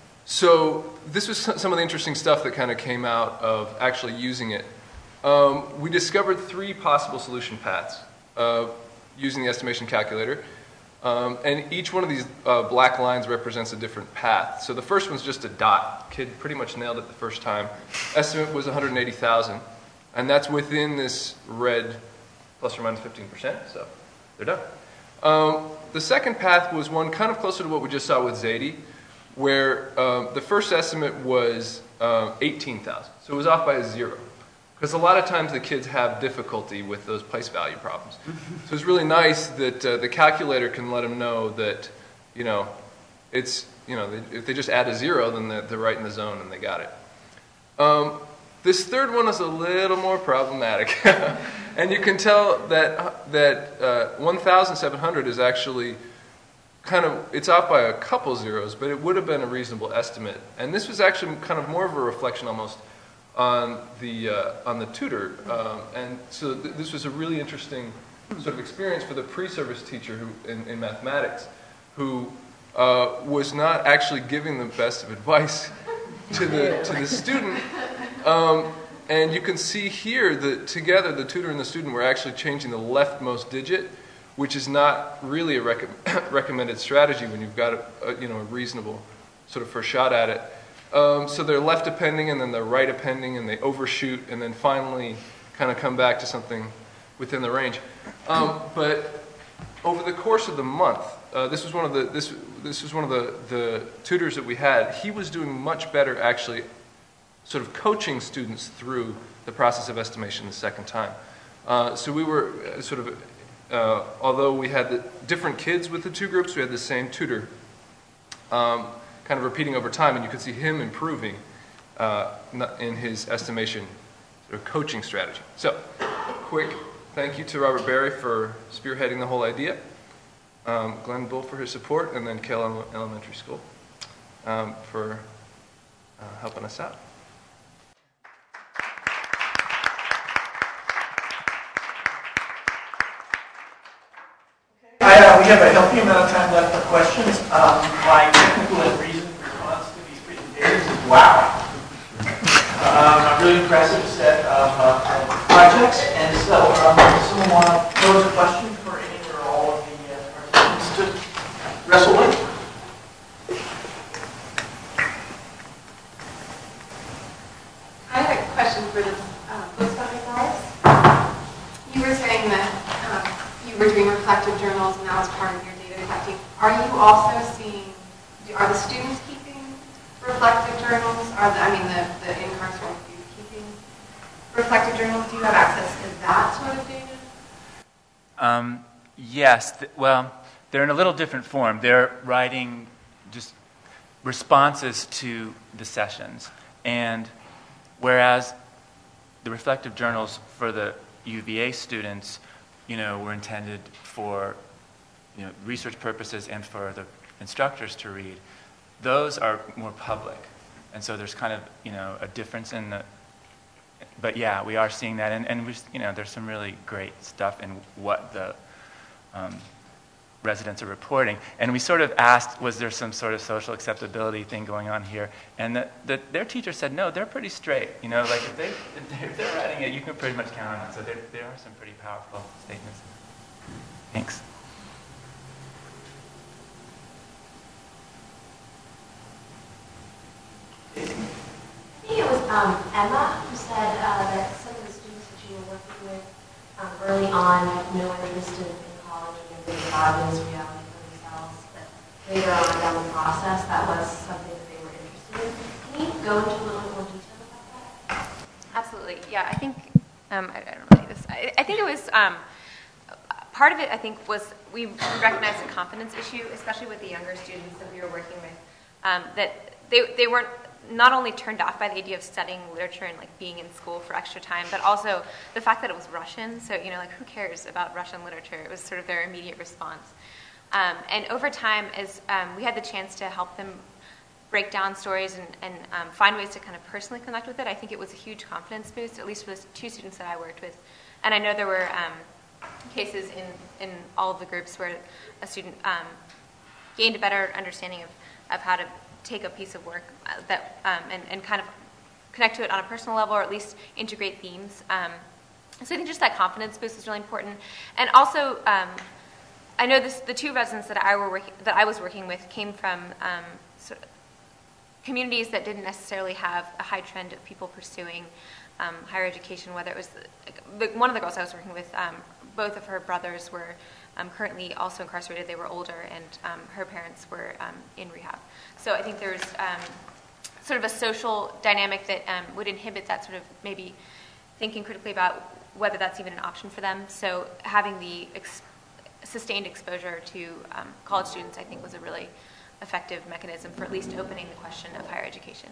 so this was some of the interesting stuff that kind of came out of actually using it. Um, we discovered three possible solution paths uh, using the estimation calculator. Um, and each one of these uh, black lines represents a different path. So the first one's just a dot. Kid pretty much nailed it the first time. Estimate was one hundred eighty thousand. And that's within this red plus or minus fifteen percent. So they're done. Um, the second path was one kind of closer to what we just saw with Zadie, where um, the first estimate was uh, eighteen thousand. So it was off by a zero. Because a lot of times the kids have difficulty with those place value problems. So it's really nice that uh, the calculator can let them know that, you know, it's, you know, they, if they just add a zero, then they're, they're right in the zone and they got it. Um, this third one is a little more problematic. And you can tell that, that uh, one thousand seven hundred is actually kind of, it's off by a couple zeros, but it would have been a reasonable estimate. And this was actually kind of more of a reflection almost on the uh, on the tutor, um, and so th this was a really interesting sort of experience for the pre-service teacher who in, in mathematics, who uh, was not actually giving the best of advice to the to the student. Um, and you can see here that together the tutor and the student were actually changing the leftmost digit, which is not really a rec recommended strategy when you've got a, a you know a reasonable sort of first shot at it. Um, so they're left appending and then they're right appending and they overshoot and then finally kind of come back to something within the range. Um, but over the course of the month, uh, this was one of the this this was one of the the tutors that we had. He was doing much better actually, sort of coaching students through the process of estimation the second time. Uh, so we were sort of uh, although we had the different kids with the two groups, we had the same tutor. Um, kind of repeating over time, and you could see him improving uh, in his estimation sort of coaching strategy. So, quick thank you to Robert Barry for spearheading the whole idea, um, Glenn Bull for his support, and then Kell Elementary School um, for uh, helping us out. I, uh, we have a healthy amount of time left for questions. Um, my technical and reasoned response to these presentations is wow. Um, a really impressive set of uh, projects. And so, um, does someone want to pose a question for any or all of the uh, participants to wrestle with? I have a question for the uh, books behind bars. You were saying that um, you were doing reflective journals and that was part of your data collecting. Are you also seeing, are the students keeping reflective journals? Are the, I mean, the, the incarcerated youth keeping reflective journals? Do you have access to that sort of data? Um, yes. Th well, they're in a little different form. They're writing just responses to the sessions. And whereas the reflective journals for the U V A students, you know, were intended for, you know, research purposes and for the instructors to read, those are more public. And so there's kind of, you know, a difference in the, but yeah, we are seeing that. And, and we, you know, there's some really great stuff in what the um, residents are reporting. And we sort of asked, was there some sort of social acceptability thing going on here? And the, the, their teacher said, no, they're pretty straight. You know, like if, they, if, they're, if they're writing it, you can pretty much count on it. So there, there are some pretty powerful statements. Thanks. I think it was um, Emma who said uh, that some of the students that you were working early on had no interest in, in college and they thought it was reality for themselves, but later on down the process, that was something that they were interested in. Can you go into a little bit more detail about that? Absolutely. Yeah, I think, um, I, I don't know this. I, I think it was, um, part of it, I think, was we recognized a confidence issue, especially with the younger students that we were working with, um, that they, they weren't not only turned off by the idea of studying literature and like being in school for extra time, but also the fact that it was Russian. So, you know, like who cares about Russian literature? It was sort of their immediate response. Um, and over time, as um, we had the chance to help them break down stories and, and um, find ways to kind of personally connect with it, I think it was a huge confidence boost, at least for the two students that I worked with. And I know there were um, cases in, in all of the groups where a student um, gained a better understanding of, of how to take a piece of work uh, that um, and, and kind of connect to it on a personal level, or at least integrate themes. Um, so I think just that confidence boost is really important. And also, um, I know this, the two residents that I were working, that I was working with came from um, sort of communities that didn't necessarily have a high trend of people pursuing um, higher education. Whether it was the, one of the girls I was working with, um, both of her brothers were um, currently also incarcerated. They were older, and um, her parents were um, in rehab. So I think there's um, sort of a social dynamic that um, would inhibit that sort of maybe thinking critically about whether that's even an option for them. So having the ex- sustained exposure to um, college students, I think, was a really effective mechanism for at least opening the question of higher education.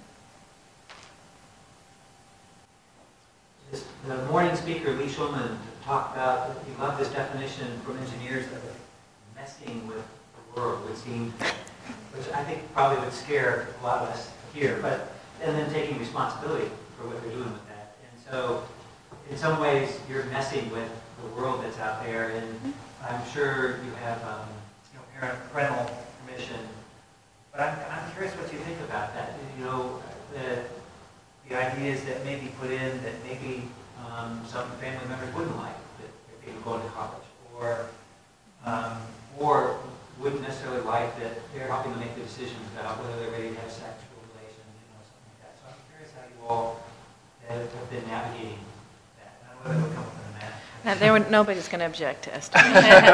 The morning speaker, Lee Schulman, talked about, he loved this definition from engineers of messing with the world, which seemed, which I think probably would scare a lot of us here, but, and then taking responsibility for what they're doing with that. And so, in some ways, you're messing with the world that's out there, and I'm sure you have, um, you know, parent, parental permission, but I'm, I'm curious what you think about that. You know, the, the ideas that may be put in that maybe um, some family members wouldn't like, that if they were going to college, or um, or wouldn't necessarily like that they're helping to make the decisions about whether they're ready to have sexual relations, you know, something like that. So I'm curious how you all have, have been navigating that. I don't know whether it would come from that. Now, there would, nobody's going to object to Esther.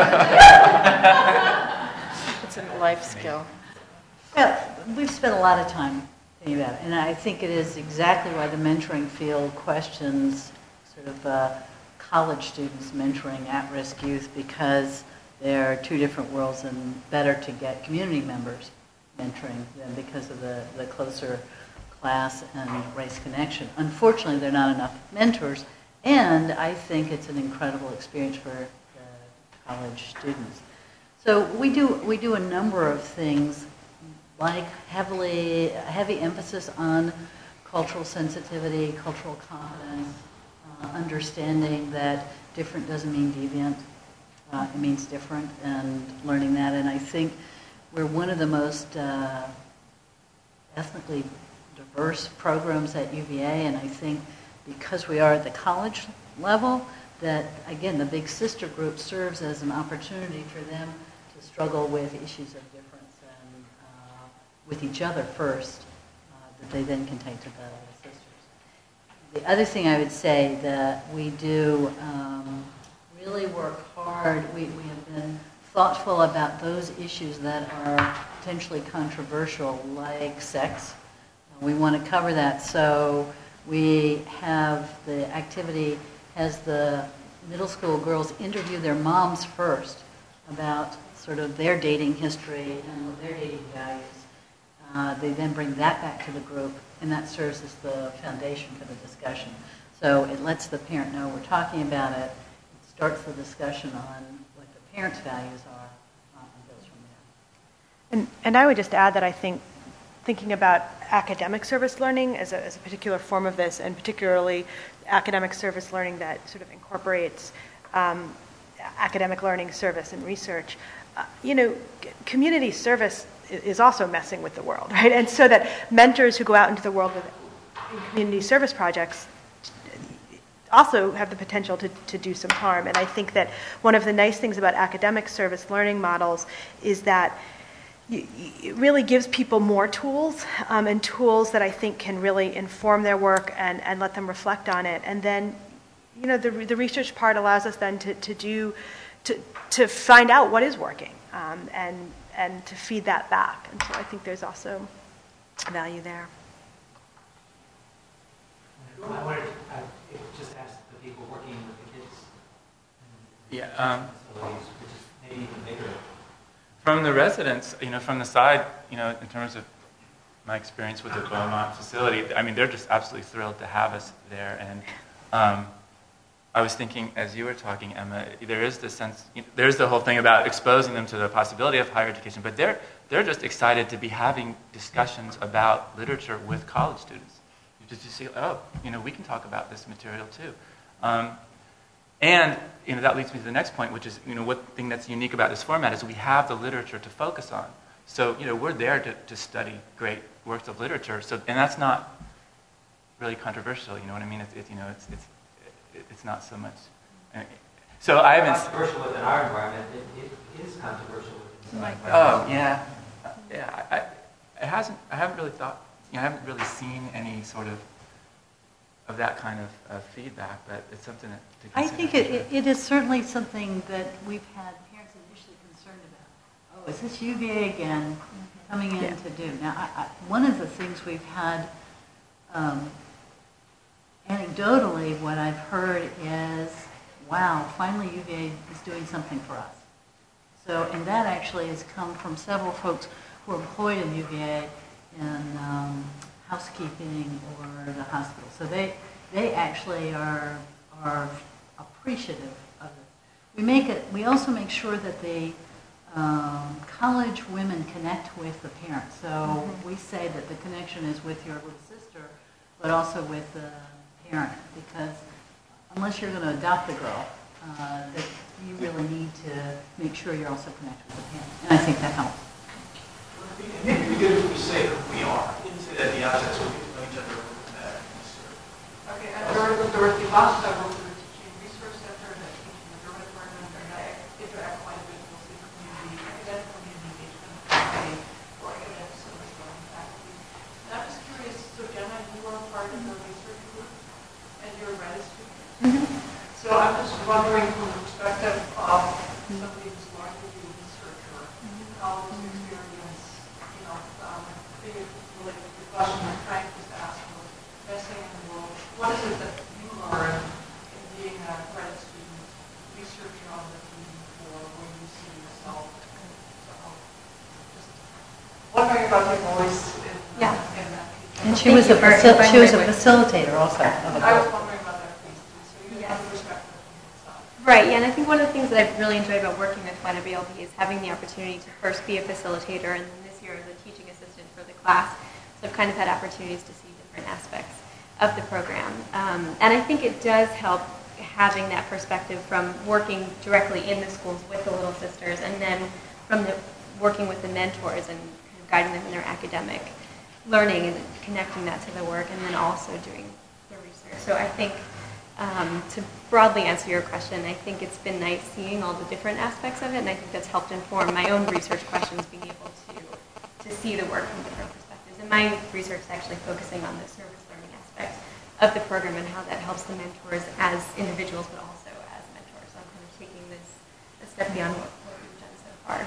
It's a life skill. Well, we've spent a lot of time thinking about it, and I think it is exactly why the mentoring field questions sort of uh, college students mentoring at-risk youth, because there are two different worlds, and better to get community members mentoring than because of the, the closer class and race connection. Unfortunately, there are not enough mentors, and I think it's an incredible experience for the college students. So we do we do a number of things, like heavily heavy emphasis on cultural sensitivity, cultural competence, uh, understanding that different doesn't mean deviant. Uh, it means different, and learning that. And I think we're one of the most uh, ethnically diverse programs at U V A, and I think because we are at the college level, that, again, the Big Sister group serves as an opportunity for them to struggle with issues of difference and uh, with each other first, uh, that they then can take to the, the sisters. The other thing I would say that we do um, really work hard, we, we have been thoughtful about those issues that are potentially controversial, like sex. We want to cover that, so we have the activity has the middle school girls interview their moms first about sort of their dating history and their dating values. Uh, they then bring that back to the group, and that serves as the foundation for the discussion. So it lets the parent know we're talking about it. It starts the discussion on what the parents' values are, uh, and goes from there. And, and I would just add that I think thinking about academic service learning as a, as a particular form of this, and particularly academic service learning that sort of incorporates um, academic learning, service, and research, uh, you know, c- community service is also messing with the world, right? And so that mentors who go out into the world with community service projects also have the potential to, to do some harm. And I think that one of the nice things about academic service learning models is that it really gives people more tools, um, and tools that I think can really inform their work and, and let them reflect on it. And then you know, the, the research part allows us then to, to do, to, to find out what is working um, and, and to feed that back. And so I think there's also value there. I wanted to I just ask the people working with the kids. Yeah. Um, Facilities, which is maybe even bigger. From the residents, you know, from the side, you know, in terms of my experience with the Beaumont facility, I mean, they're just absolutely thrilled to have us there. And um, I was thinking, as you were talking, Emma, there is this sense, you know, there's the whole thing about exposing them to the possibility of higher education, but they're they're just excited to be having discussions about literature with college students. You just see, oh, you know, we can talk about this material too. Um, and you know, that leads me to the next point, which is, you know, one thing that's unique about this format is we have the literature to focus on. So, you know, we're there to, to study great works of literature. So, and that's not really controversial. You know what I mean? It's, it's you know, it's it's it's not so much. So I haven't. Controversial within our environment. It, it is controversial within our environment. Oh yeah, yeah. I, I, it hasn't. I haven't really thought. You know, I haven't really seen any sort of of that kind of, of feedback, but it's something that to I consider. think it, it is certainly something that we've had parents initially concerned about. Oh, is this U V A again coming in yeah. to do? Now, I, I, one of the things we've had, um, anecdotally, what I've heard is, wow, finally U V A is doing something for us. So, and that actually has come from several folks who are employed in U V A in um, housekeeping or the hospital. So they they actually are are appreciative of it. We make it. We also make sure that the um, college women connect with the parents. So mm-hmm. we say that the connection is with your little sister, but also with the parent, because unless you're going to adopt the girl, uh, that you really need to make sure you're also connected with the parent. And I think that helps. I think we did what we say who we are. We didn't say that at the outset, so we get to know each other a little bit better. Okay, I'm Dorothy, Dorothy Bosch. I work for the Teaching Research Center, the Teaching and German Department, and I interact quite a bit with the community, academic community engagement, faculty, or academic service learning faculty. And I'm just curious, so Jenna, you are part of the research group, and you're a Redis student. Mm-hmm. So I'm just wondering from the perspective of somebody who's largely a researcher, mm-hmm. college experience, you know, um, being related to the question I'm trying to just ask was messing in the world. What is it that you learn in being a credit student, researching on the team, or where you see yourself? So, just wondering about your voice in, yeah. in that future. And she was a facil- she was a facilitator also. Of a I was wondering about that piece too. So you have the perspective. Right, yeah, and I think one of the things that I've really enjoyed about working with Y W L B is having the opportunity to first be a facilitator, and then this year as a teaching assistant for the class. So I've kind of had opportunities to see different aspects of the program. Um, and I think it does help having that perspective from working directly in the schools with the Little Sisters, and then from the working with the mentors and kind of guiding them in their academic learning and connecting that to the work, and then also doing the research. So I think Um, to broadly answer your question, I think it's been nice seeing all the different aspects of it, and I think that's helped inform my own research questions, being able to, to see the work from different perspectives. And my research is actually focusing on the service learning aspect of the program and how that helps the mentors as individuals, but also as mentors. So I'm kind of taking this a step beyond what, what we've done so far.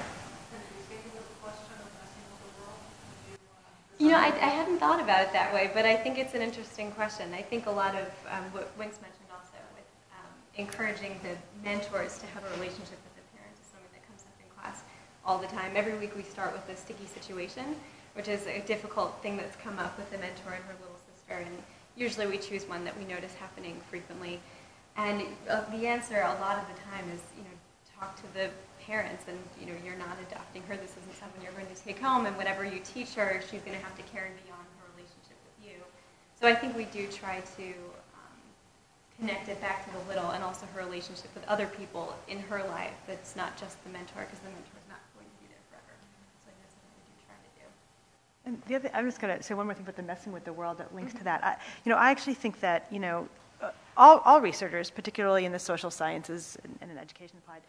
You know, I, I hadn't thought about it that way, but I think it's an interesting question. I think a lot of um, what Winks mentioned also with um, encouraging the mentors to have a relationship with the parents is something that comes up in class all the time. Every week we start with a sticky situation, which is a difficult thing that's come up with the mentor and her little sister, and usually we choose one that we notice happening frequently. And uh, the answer a lot of the time is, you know, talk to the parents, and you know, you're not adopting her. This isn't someone you're going to take home, and whatever you teach her, she's going to have to carry beyond her relationship with you. So I think we do try to um, connect it back to the little, and also her relationship with other people in her life. That's not just the mentor, because the mentor is not going to be there forever. So that's something we do try to do. And the other, I'm just going to say one more thing about the messing with the world that links mm-hmm. to that. I, you know, I actually think that, you know, uh, all, all researchers, particularly in the social sciences and, and in education applied,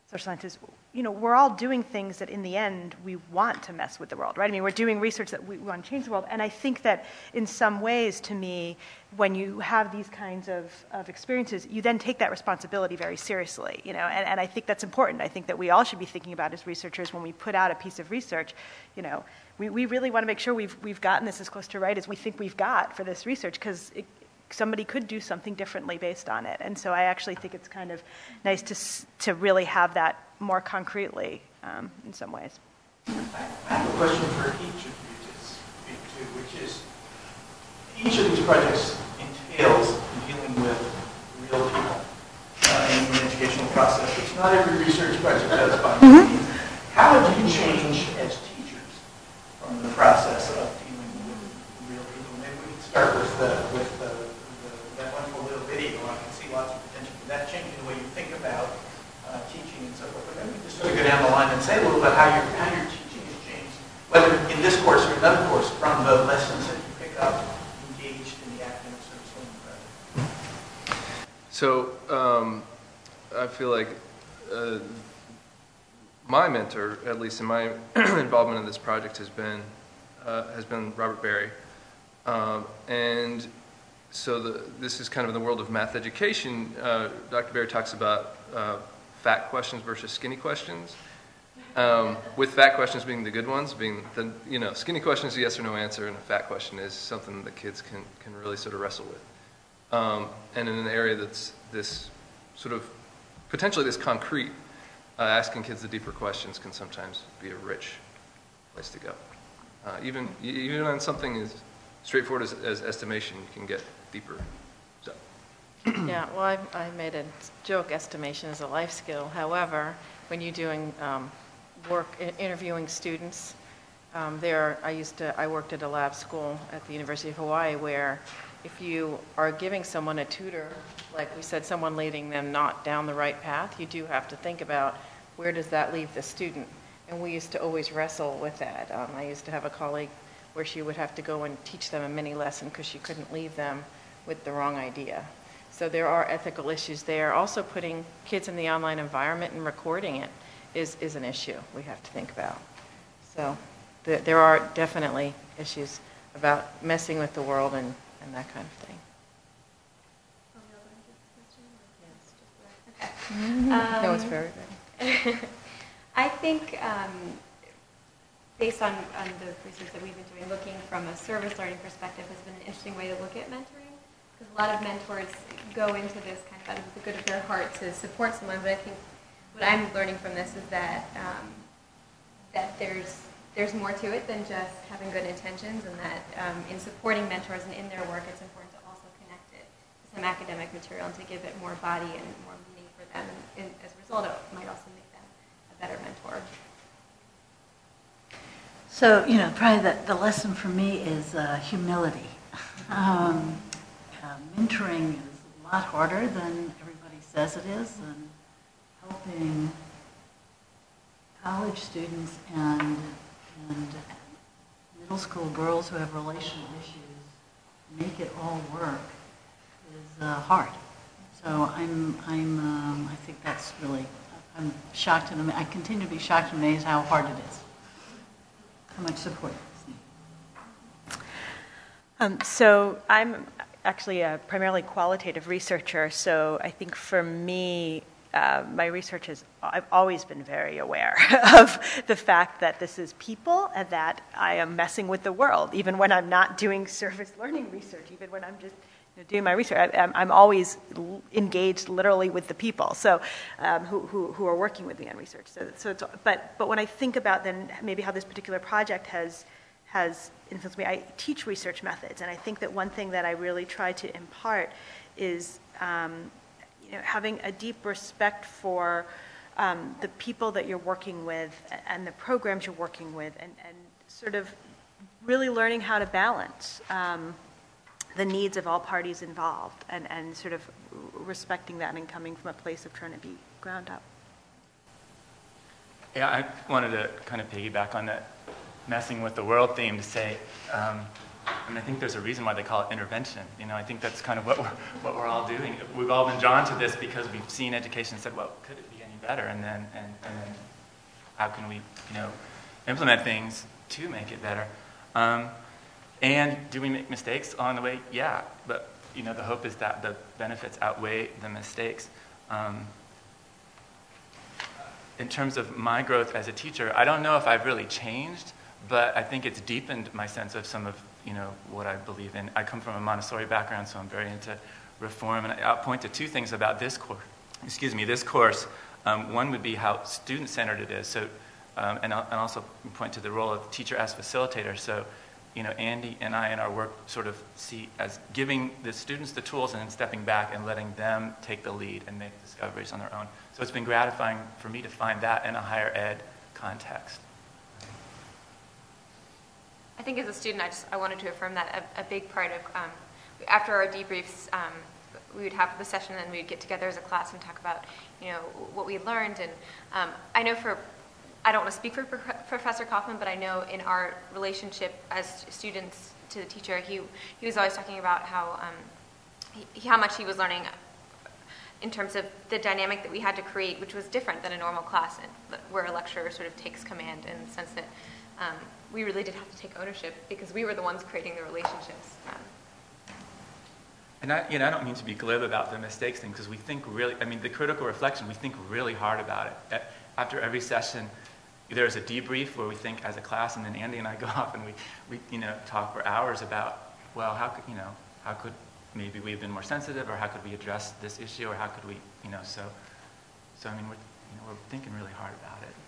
social scientists, you know, we're all doing things that in the end we want to mess with the world, right? I mean, we're doing research that we want to change the world. And I think that in some ways, to me, when you have these kinds of, of experiences, you then take that responsibility very seriously, you know, and, and I think that's important. I think that we all should be thinking about as researchers when we put out a piece of research, you know, we, we really want to make sure we've, we've gotten this as close to right as we think we've got for this research, because somebody could do something differently based on it. And so I actually think it's kind of nice to to really have that more concretely um, in some ways. I have a question for each of you to speak to, which is, each of these projects entails dealing with real people uh, in the educational process. It's not every research project does by any means. How have you changed as teachers from the process of dealing with real people? Maybe we can start with the, with the, the, that wonderful little video. I can see lots of potential for that changing the way you think about uh, teaching and so forth. But maybe just sort of go down the line and say a little bit how your how your teaching has changed, whether in this course or another course, from the lessons that you pick up engaged in the academic service learning project. So um, I feel like uh, my mentor, at least in my involvement in this project, has been uh, has been Robert Berry, um, and so the, this is kind of in the world of math education. Uh, Doctor Berry talks about uh, fat questions versus skinny questions, um, with fat questions being the good ones, being the, you know, skinny question is a yes or no answer, and a fat question is something that kids can, can really sort of wrestle with. Um, and in an area that's this sort of, potentially this concrete, uh, asking kids the deeper questions can sometimes be a rich place to go. Uh, even, even on something as straightforward as, as estimation, you can get deeper. So. Yeah, well, I've, I made a joke, estimation is a life skill. However, when you're doing um, work, interviewing students, um, there, I used to, I worked at a lab school at the University of Hawaii where if you are giving someone a tutor, like we said, someone leading them not down the right path, you do have to think about where does that leave the student? And we used to always wrestle with that. Um, I used to have a colleague where she would have to go and teach them a mini lesson because she couldn't leave them with the wrong idea. So there are ethical issues there. Also putting kids in the online environment and recording it is, is an issue we have to think about. So th there are definitely issues about messing with the world and, and that kind of thing. Okay. Um, no, it's very good. I think um, based on, on the research that we've been doing, looking from a service learning perspective has been an interesting way to look at mentoring. Because a lot of mentors go into this kind of out of the good of their heart to support someone, but I think what I'm learning from this is that um, that there's there's more to it than just having good intentions, and that um, in supporting mentors and in their work, it's important to also connect it to some academic material and to give it more body and more meaning for them. And, and as a result, it might also make them a better mentor. So, you know, probably the, the lesson for me is uh, humility. Um, uh, mentoring is a lot harder than everybody says it is, and helping college students and, and middle school girls who have relational issues make it all work is uh, hard. So I'm, I'm, um, I think that's really, I'm shocked and I continue to be shocked and amazed how hard it is. How much support is needed. Um, so I'm actually a primarily qualitative researcher, so I think for me, uh, my research is, I've always been very aware of the fact that this is people and that I am messing with the world, even when I'm not doing service learning research, even when I'm just you know, doing my research. I, I'm, I'm always engaged literally with the people so um, who, who, who are working with me on research. So, so it's, but, but when I think about then maybe how this particular project has has influenced me. I teach research methods, and I think that one thing that I really try to impart is um, you know, having a deep respect for um, the people that you're working with and the programs you're working with, and, and sort of really learning how to balance um, the needs of all parties involved, and, and sort of respecting that and coming from a place of trying to be ground up. Yeah, I wanted to kind of piggyback on that messing with the world theme to say, um, and I think there's a reason why they call it intervention. You know, I think that's kind of what we're, what we're all doing. We've all been drawn to this because we've seen education and said, well, could it be any better, and then and, and then how can we, you know, implement things to make it better? Um, and do we make mistakes on the way? Yeah, but you know, the hope is that the benefits outweigh the mistakes. Um, in terms of my growth as a teacher, I don't know if I've really changed, but I think it's deepened my sense of some of, you know, what I believe in. I come from a Montessori background, so I'm very into reform, and I'll point to two things about this course. Excuse me, this course. Um, one would be how student-centered it is. So, um, and, I'll, and also point to the role of teacher as facilitator. So, you know, Andy and I in our work sort of see as giving the students the tools and then stepping back and letting them take the lead and make discoveries on their own. So it's been gratifying for me to find that in a higher ed context. I think as a student, I just I wanted to affirm that a, a big part of um, after our debriefs, um, we would have the session and we'd get together as a class and talk about, you know, what we had learned. And um, I know for I don't want to speak for Professor Kaufman, but I know in our relationship as students to the teacher, he he was always talking about how um, he, how much he was learning in terms of the dynamic that we had to create, which was different than a normal class, and where a lecturer sort of takes command in the sense that um, we really did have to take ownership because we were the ones creating the relationships. Um, And I, you know, I don't mean to be glib about the mistakes thing, because we think really, I mean, the critical reflection, we think really hard about it. After every session, there's a debrief where we think as a class, and then Andy and I go off and we, we you know, talk for hours about, well, how could, you know, how could maybe we have been more sensitive, or how could we address this issue, or how could we, you know, so, so I mean, we're, you know, we're thinking really hard about it.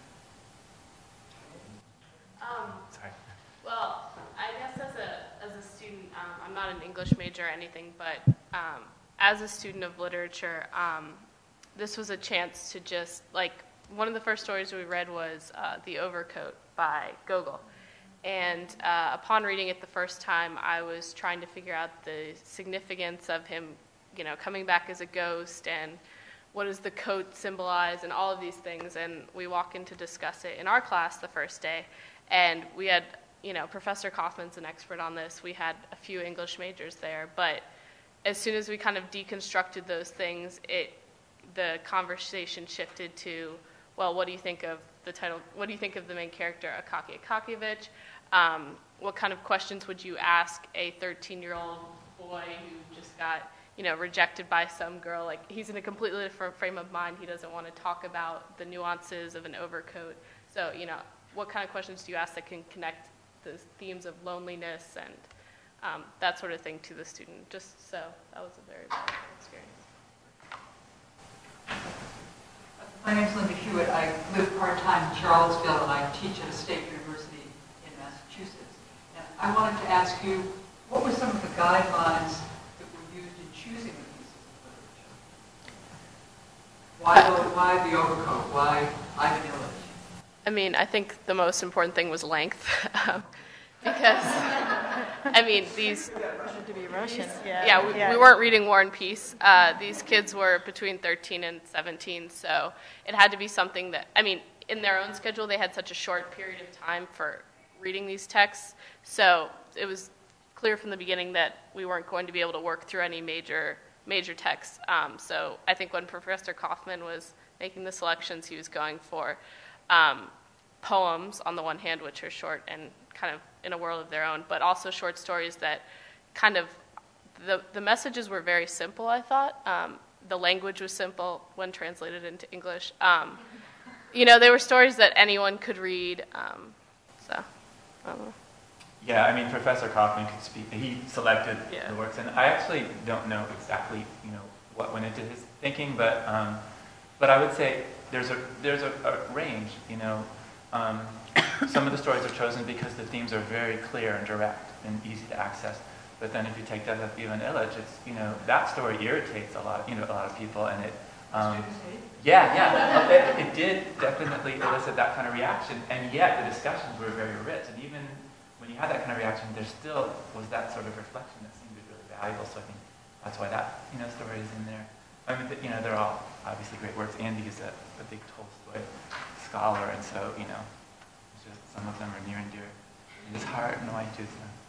Um, Sorry. Well, I guess as a as a student, um, I'm not an English major or anything, but um, as a student of literature, um, this was a chance to just, like, one of the first stories we read was uh, The Overcoat by Gogol. And uh, upon reading it the first time, I was trying to figure out the significance of him, you know, coming back as a ghost, and what does the coat symbolize, and all of these things. And we walk in to discuss it in our class the first day, and we had, you know, Professor Kaufman's an expert on this. We had a few English majors there, but as soon as we kind of deconstructed those things, it the conversation shifted to, well, what do you think of the title? What do you think of the main character, Akaky Akakievich? Um, what kind of questions would you ask a thirteen-year-old boy who just got, you know, rejected by some girl? Like, he's in a completely different frame of mind. He doesn't want to talk about the nuances of an overcoat. So, you know, what kind of questions do you ask that can connect the themes of loneliness and um, that sort of thing to the student? Just so that was a very valuable experience. My name is Linda Hewitt. I live part-time in Charlottesville, and I teach at a state university in Massachusetts. And I wanted to ask you, what were some of the guidelines that were used in choosing the pieces of literature? Why the, why the Overcoat? Why Ivan Illich? I mean, I think the most important thing was length, um, because, I mean, these... To be Russian. Yeah, yeah, we, yeah. we weren't reading War and Peace. Uh, these kids were between thirteen and seventeen, so it had to be something that, I mean, in their own schedule, they had such a short period of time for reading these texts, so it was clear from the beginning that we weren't going to be able to work through any major major texts. Um, so I think when Professor Kaufman was making the selections, he was going for um, poems on the one hand, which are short and kind of in a world of their own, but also short stories that kind of, the, the messages were very simple, I thought. Um, the language was simple when translated into English. Um, you know, they were stories that anyone could read, um, so, I don't know. Yeah, I mean, Professor Kaufman could speak. He selected yeah. the works, and I actually don't know exactly, you know, what went into his thinking, but um, but I would say there's a there's a, a range. You know, um, some of the stories are chosen because the themes are very clear and direct and easy to access. But then if you take that with Ivan Illich, it's, you know, that story irritates a lot, you know, a lot of people, and it. Um, yeah, yeah, it, it did definitely elicit that kind of reaction, and yet the discussions were very rich, and even when you had that kind of reaction, there still was that sort of reflection that seemed really valuable. So I think that's why that, you know, story is in there. I mean, you know, they're all obviously great works. Andy is a, a big Tolstoy scholar, and so, you know, it's just some of them are near and dear in his heart and why he chooses them.